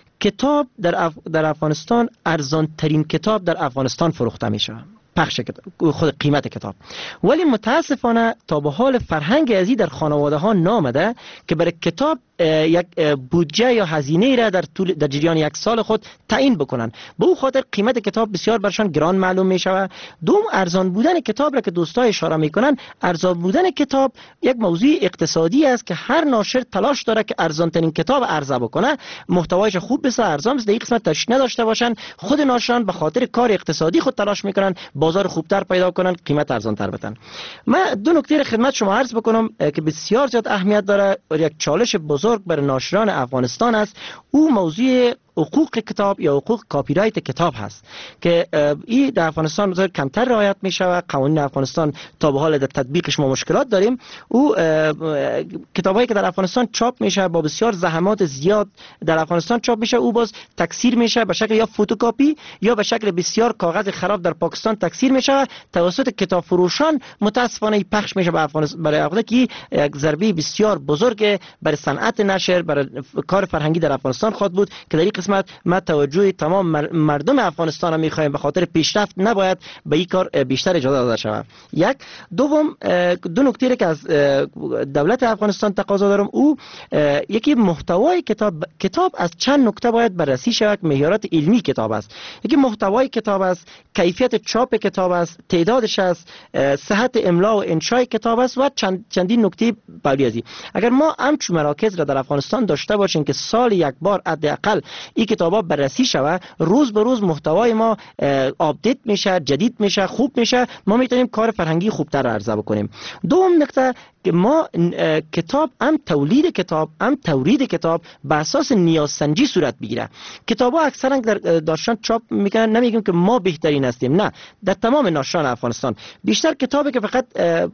کتاب در افغانستان ارزان ترین کتاب در افغانستان فروخته میشه، پخش کتاب، خود قیمت کتاب. ولی متاسفانه تا به حال فرهنگ ازی در خانواده ها نامده که برای کتاب یک بودجه یا هزینه را در جریان 1 سال خود تعیین بکنن. به او خاطر قیمت کتاب بسیار برشان گران معلوم می شود. دوم، ارزان بودن کتاب را که دوستای اشاره میکنن، ارزان بودن کتاب یک موضوع اقتصادی است که هر ناشر تلاش داره که ارزان ترین کتاب عرضه بکنه، محتوایش خوب بسازه، ارزان بسازه، این قسمت تشریح نداشته باشن. خود ناشران به خاطر کار اقتصادی خود تلاش میکنن بازار خوبتر پیدا کنن، قیمت ارزان تر بدن. من 2 نکته خدمت شما عرض بکنم که بسیار زیاد اهمیت داره و یک چالش بزرگ برای ناشران افغانستان است. او موضوع حقوق کتاب یا حقوق کاپی رایت کتاب هست که این در افغانستان بسیار کمتر رعایت می شود. قوانین افغانستان تا به حال در تطبیقش ما مشکلات داریم. او کتابایی که در افغانستان چاپ میشه با بسیار زحمات زیاد در افغانستان چاپ میشه، او باز تکثیر میشه به شکل یا فتوکاپی یا به شکل بسیار کاغذ خراب در پاکستان تکثیر میشه توسط کتاب فروشان. متاسفانه پخش میشه به افغانستان، برای افغانستان که یک ضربه بسیار بزرگ برای صنعت نشر، برای کار فرهنگی در افغانستان خواهد بود که در این قسمت ما توجه تمام مردم افغانستان را میخوایم. به خاطر پیشرفت نباید به این کار بیشتر اجازه داده شود. یک. دوم، 2 نکته که از دولت افغانستان تقاضا دارم، او یکی محتوای کتاب از چند نکته باید بررسی شود. معیارات علمی کتاب است، یکی محتوای کتاب است، کیفیت چاپ کتاب است، تعدادش است، صحت املا و انشای کتاب است و چندین نکته بالیازی. اگر ما همچون مراکز را در افغانستان داشته باشیم که سال 1 بار حداقل این کتابا بررسی شود، روز به روز محتوای ما آپدیت میشه، جدید میشه، خوب میشه، ما میتونیم کار فرهنگی خوبتر عرضه بکنیم. دوم نکته که ما کتاب هم تولید کتاب هم تورید کتاب به اساس نیازسنجی صورت بگیره. کتابا اکثرا در داشتن چاپ میکنن، نمیگیم که ما بهترین هستیم، نه، در تمام ناشران افغانستان بیشتر کتابی که فقط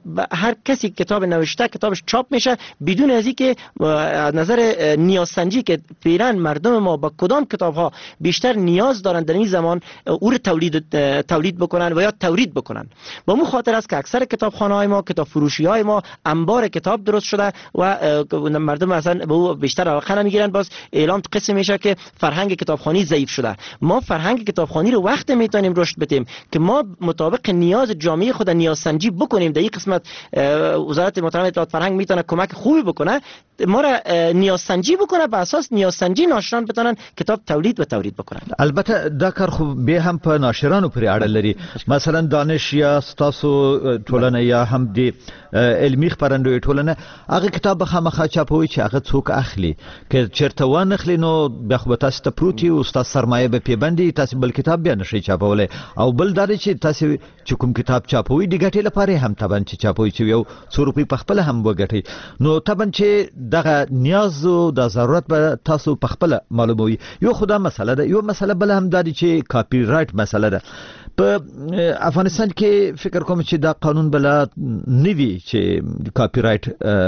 هر کسی کتاب نوشته کتابش چاپ میشه بدون از اینکه از نظر نیازسنجی که پیرن مردم ما با کدام کتاب ها بیشتر نیاز دارن در این زمان او رو تولید بکنن و یا تورید بکنن. با اون خاطر است که اکثر کتابخانه های ما، کتاب فروشی های ما انبار کتاب درست شده و مردم اصلا به او بیشتر علاقه نمیگیرن. باز اعلام قسم میشه که فرهنگ کتابخوانی ضعیف شده. ما فرهنگ کتابخوانی رو وقت میتونیم رشد بدیم که ما مطابق نیاز جامعه خود نیازسنجی بکنیم. در این قسمت وزارت محترم اطلاعات فرهنگ میتونه کمک خوبی بکنه، ما را نیازسنجی بکنه، به اساس نیازسنجی ناشران بتونن کتاب تولید و تورید بکنن. البته دا کار خو به هم په ناشرانو پورې اړه لري. مثلا دانش یا ستاسو ټولنه یا هم د علمي خبرندوی ټولنه هغه کتاب خامخا چاپوي چې هغه څوک اخلي که چیرته ونه اخلي نو بیا خو تاسو ته پروتي او تاسو سرمایه به پیبندي تاسو بل کتاب بیا نشي چاپولای. او بل دا چې تاسو چې کوم کتاب چاپوي د ګټې لپاره هم تبان چې چاپوي چې یو 100 روپۍ په خپل هم وګټي نو تبان چې دغه نیاز او د ضرورت به تاسو په خپل معلوموي. یو خدا مسله ده، یو مسله بل هم دا چې کاپی رایټ مسله ده. په افغانستان کې فکر کوم چې دا قانون بل نوي چې کاپی رایټ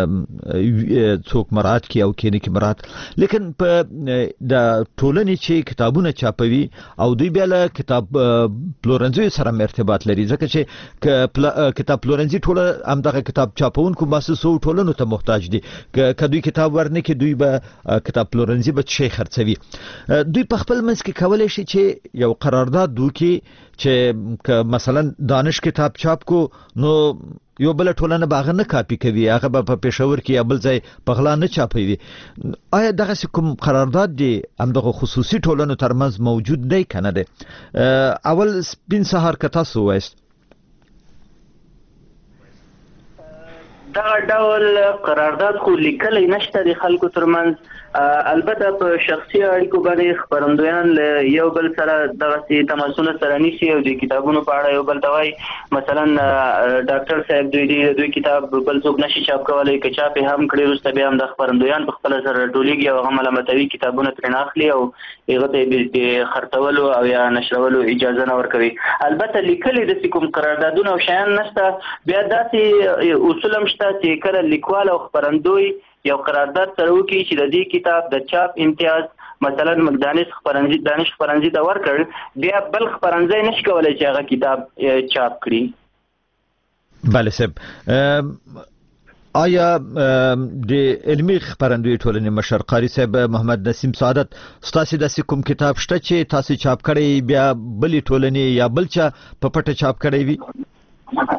څوک مراعات کی او کینه کی مراعات، لیکن په د ټولنې چې کتابونه چاپوي او دوی بیا کتاب پلورنځي سره ارتباط لري ځکه چې کتاب پلورنځي ټول هم دغه کتاب چاپونکو مؤسسو ټولنو ته محتاج دي. که دوی کتاب ورنه کې دوی به کتاب پلورنځي به شي خرڅوي. دوی په خپل منځ کې کولای شي چې یو قرارداد دوکي چې مثلا دانش کتاب چاپ کو نو یو بل ټولنه باغ نه کاپی کوي، هغه په پېښور کې بل ځای په غلا نه چاپوي. آیا دغه کوم قرارداد دی همدغه خصوصي ټولنو ترمنځ موجود دی کنه دی؟ اول سپین سهار که تاسو وایست دغه ډول قرارداد خو لیکلی نشته د خلکو ترمنځ. البته په شخصي اړیکو باندې خپرندویان له یو بل سره دغسې تماسونه سره نیسي او د کتابونو په اړه یو بل ته وایي مثلا ډاکټر صاحب دوی کتاب بل څوک نشي چاپ کولی، که چاپ یې هم کړي وروسته بیا هم د خپرندویان په خپله سره راټولېږي او هغه ملامتوي کتابونه ترېنه اخلي او هغه ته یې خرڅولو او یا نشرولو اجازه نه ورکوي. البته لیکلي داسې کوم قراردادونه او شیان نشته. بیا داسې اصول هم شته چې کله لیکوال او خپرندوی یو قرارداد سره وکړي چې د دې کتاب د چاپ امتیاز مثلا دانش خپرنځي ته ورکړ، بیا بل خپرنځی نشي کولی چې هغه کتاب چاپ کړي. بله صاحب، آیا د علمي خپرندوی ټولنې مشر قاري صاحب محمد نسیم سعادت ستاسو داسې کوم کتاب شته چې تاسو چاپ کړی بیا بلې ټولنې یا بل چا په پټه چاپ کړی وي؟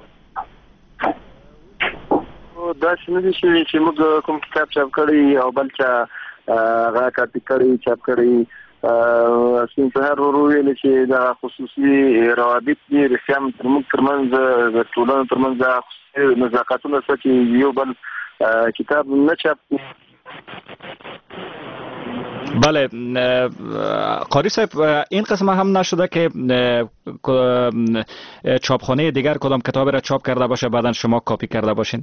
دا څنګه دي چې موږ کوم کتاب چاپ کړی او بل چا هغه کاپي کړی چاپ کړی اسین په هر ویل چې دا خصوصي روابط دي رسام ترمنځ د ټولنې ترمنځ نزاکتونه چې یو بل کتاب نه چاپ. بله قاری صاحب، این قسمه هم نشده که چاپخانه دیگر کدام کتابی را چاپ کرده باشه بعدا شما کاپی کرده باشین؟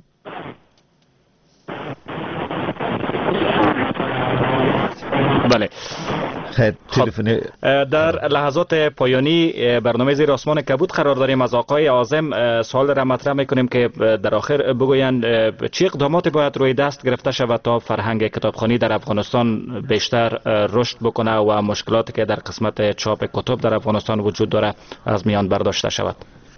بله خیر، تلفنی در لحظات پایانی برنامه زیر آسمان کبود قرار داریم. از آقای عازم سوال را مطرح میکنیم که در آخر بگویند چه اقداماتی باید روی دست گرفته شود تا فرهنگ کتابخوانی در افغانستان بیشتر رشد بکنه و مشکلاتی که در قسمت چاپ کتب در افغانستان وجود داره از میان برداشته شود.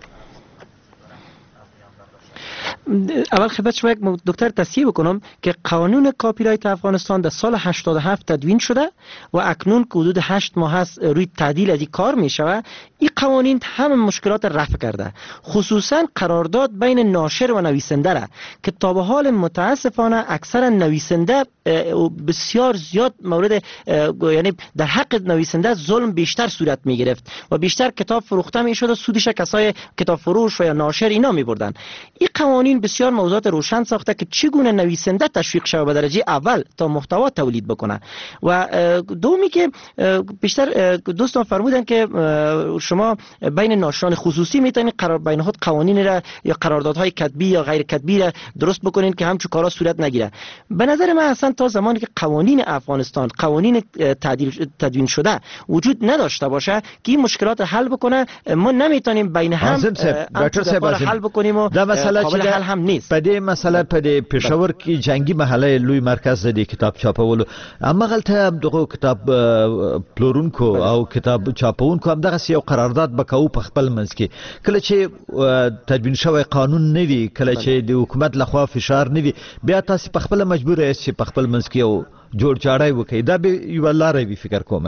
اول خدمت شما یک دکتر تصحیح بکنم که قانون کاپی رایت افغانستان در سال 87 تدوین شده و اکنون که حدود 8 ماه هست روی تعدیل از این کار می شود. این قوانین همه مشکلات رفع کرده، خصوصا قرارداد بین ناشر و نویسنده را که تا به حال متاسفانه اکثر نویسنده بسیار زیاد مورد یعنی در حق نویسنده ظلم بیشتر صورت می گرفت و بیشتر کتاب فروخته می شد و سودش کسای کتاب فروش و یا ناشر اینا می بردن. این قوانین بسیار موضوعات روشن ساخته که چگونه نویسنده تشویق شود به درجه اول تا محتوا تولید بکنه. و دومی که بیشتر دوستان فرمودن که شما بین ناشران خصوصی میتونید بین خود قوانین را یا قراردادهای کتبی یا غیر کتبی را درست بکنین که همچون کارا صورت نگیره. به نظر من اصلا تا زمانی که قوانین افغانستان قوانین تدوین شده وجود نداشته باشه که این مشکلات حل بکنه، ما نمیتونیم بین هم حل بکنیم و قابل حل هم نیست. په دې مسله په دې پېښور کې جنگي محله لوی مرکز د کتاب چاپولو اما غلطه دغه کتاب پلورونکو او کتاب چاپونکو هم دغه یو قرارداد بکاو په خپل منځ کې کله چې تدوین شوی قانون نه وي، کله چې د حکومت لخوا فشار نه وي، بیا تاسو په خپل مجبور یاست چې په خپل منځ کې یو جوړ چاړی وکړئ. دا به یو لاره وي فکر کوم.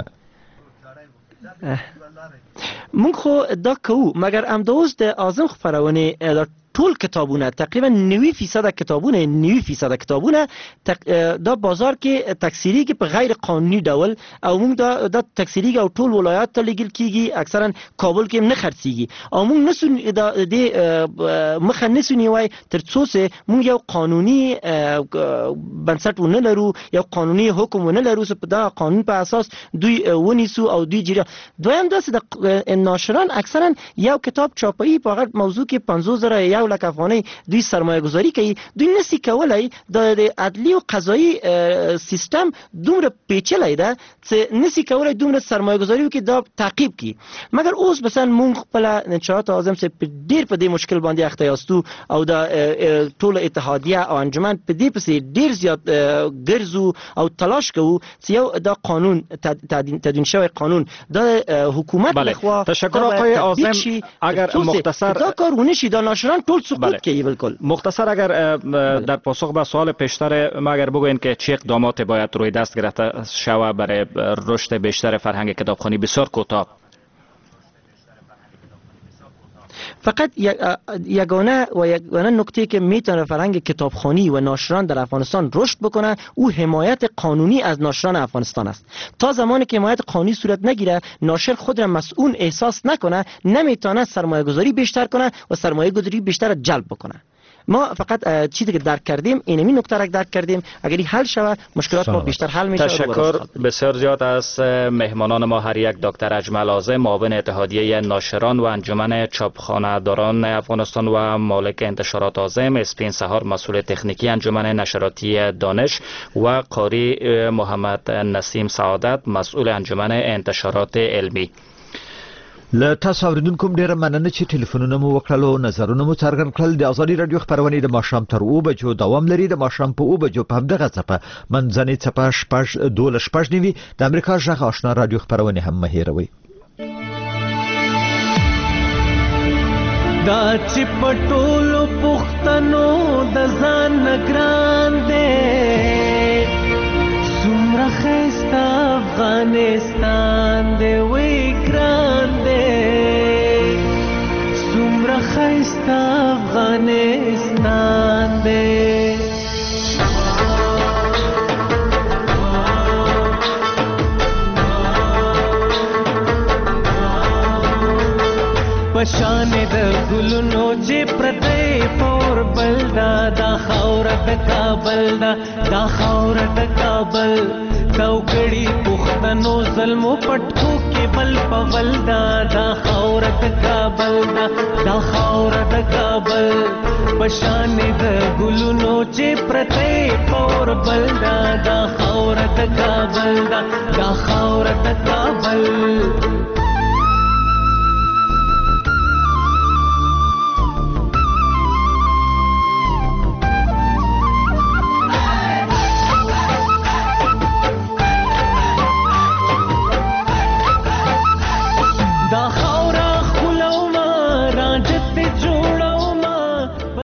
مونږ خو دا کوو مګر امداوس د اعظم خبرونه ټول کتابونه تقریبا 90% کتابونه دا بازار کې تکثیری کې په غیر قانوني ډول او موږ دا تکثیری او ټول ولایات ته لګل کیږي، اکثرا کابل کې نه خرڅيږي او موږ نسو د مخ نسو نیوي تر څو موږ یو قانوني بنسټ ونه لرو، یو قانوني حکم ونه لرو چې په دا قانون په اساس دوی ونیسو او دوی جریان. دویم دا چې د ناشران اکثرا یو کتاب چاپی په هغه موضوع کې 50000 لک افغانۍ دوی سرمایه گذاری کوي. دوی نسی کولای د عدلی او قضایی سیستم دومره پیچلی ده چې نسی کولای دومره سرمایه گذاری وکړي دا تعقیب کی. مګر اوس مثلا مونږ خپل انشاءات اعظم سے ډیر په دې مشکل باندې اخته یاستو او دا ټول اتحادیه او انجمن په دې پسې ډیر زیات ګرځو او تلاش کوو چې یو دا قانون تدوین شوی قانون د حکومت لخوا. تشکر آقای اعظم. اگر مختصر دا کار ونشي دا ناشران ټول سقوط کوي. بالکل مختصر اگر در پاسخ به سوال پیشتر ما اگر بگوین که چه اقدامات باید روی دست گرفته شود برای رشد بیشتر فرهنگ کتابخوانی. بسیار کوتاه. فقط یگانه نکته که میتونه فرهنگ کتابخوانی و ناشران در افغانستان رشد بکنه او حمایت قانونی از ناشران افغانستان است. تا زمانی که حمایت قانونی صورت نگیره، ناشر خود را مسئول احساس نکنه، نمیتونه سرمایه گذاری بیشتر کنه و سرمایه گذاری بیشتر جلب بکنه. ما فقط چیزی که درک کردیم اینمی نکته را درک کردیم، اگر حل شود مشکلات ما بیشتر حل میشه. تشکر بسیار زیاد از مهمانان ما، هر یک دکتر اجمل آذع معاون اتحادیه ناشران و انجمن چاپخانه داران افغانستان و مالک انتشارات آذع، اسپین سهار مسئول تکنیکی انجمن نشراتی دانش و قاری محمد نسیم سعادت مسئول انجمن انتشارات علمی. له تاسو اوریدونکو ډیره مننه چې ټلیفونونه مو وکړل او نظرونه مو څرګند کړل. د ازادي رادیو خبرونه د ماښام تر 2 بجو دوام لري. د ماښام په 2 بجو په همدغه څپه منځنۍ څپه 12 نیوي د امریکا ژغ آشنا رادیو خبرونه هم مه هیروئ. دا چې پټولو پښتنو د ځان نگران دی، څومره ښایسته افغانستان دی وی ګران دی، څومره ښایسته افغانستان دی. پشان د ګلونو چې پرته پور بلدا دا خاور د کابل دا خاور د کابل توګړي پښتنو ظلم پټکو کې بل پول دا خاور د کابل دا خاور د کابل پشان د ګلونو چې پرته پور بلدا دا خاور د کابل دا خاور د کابل.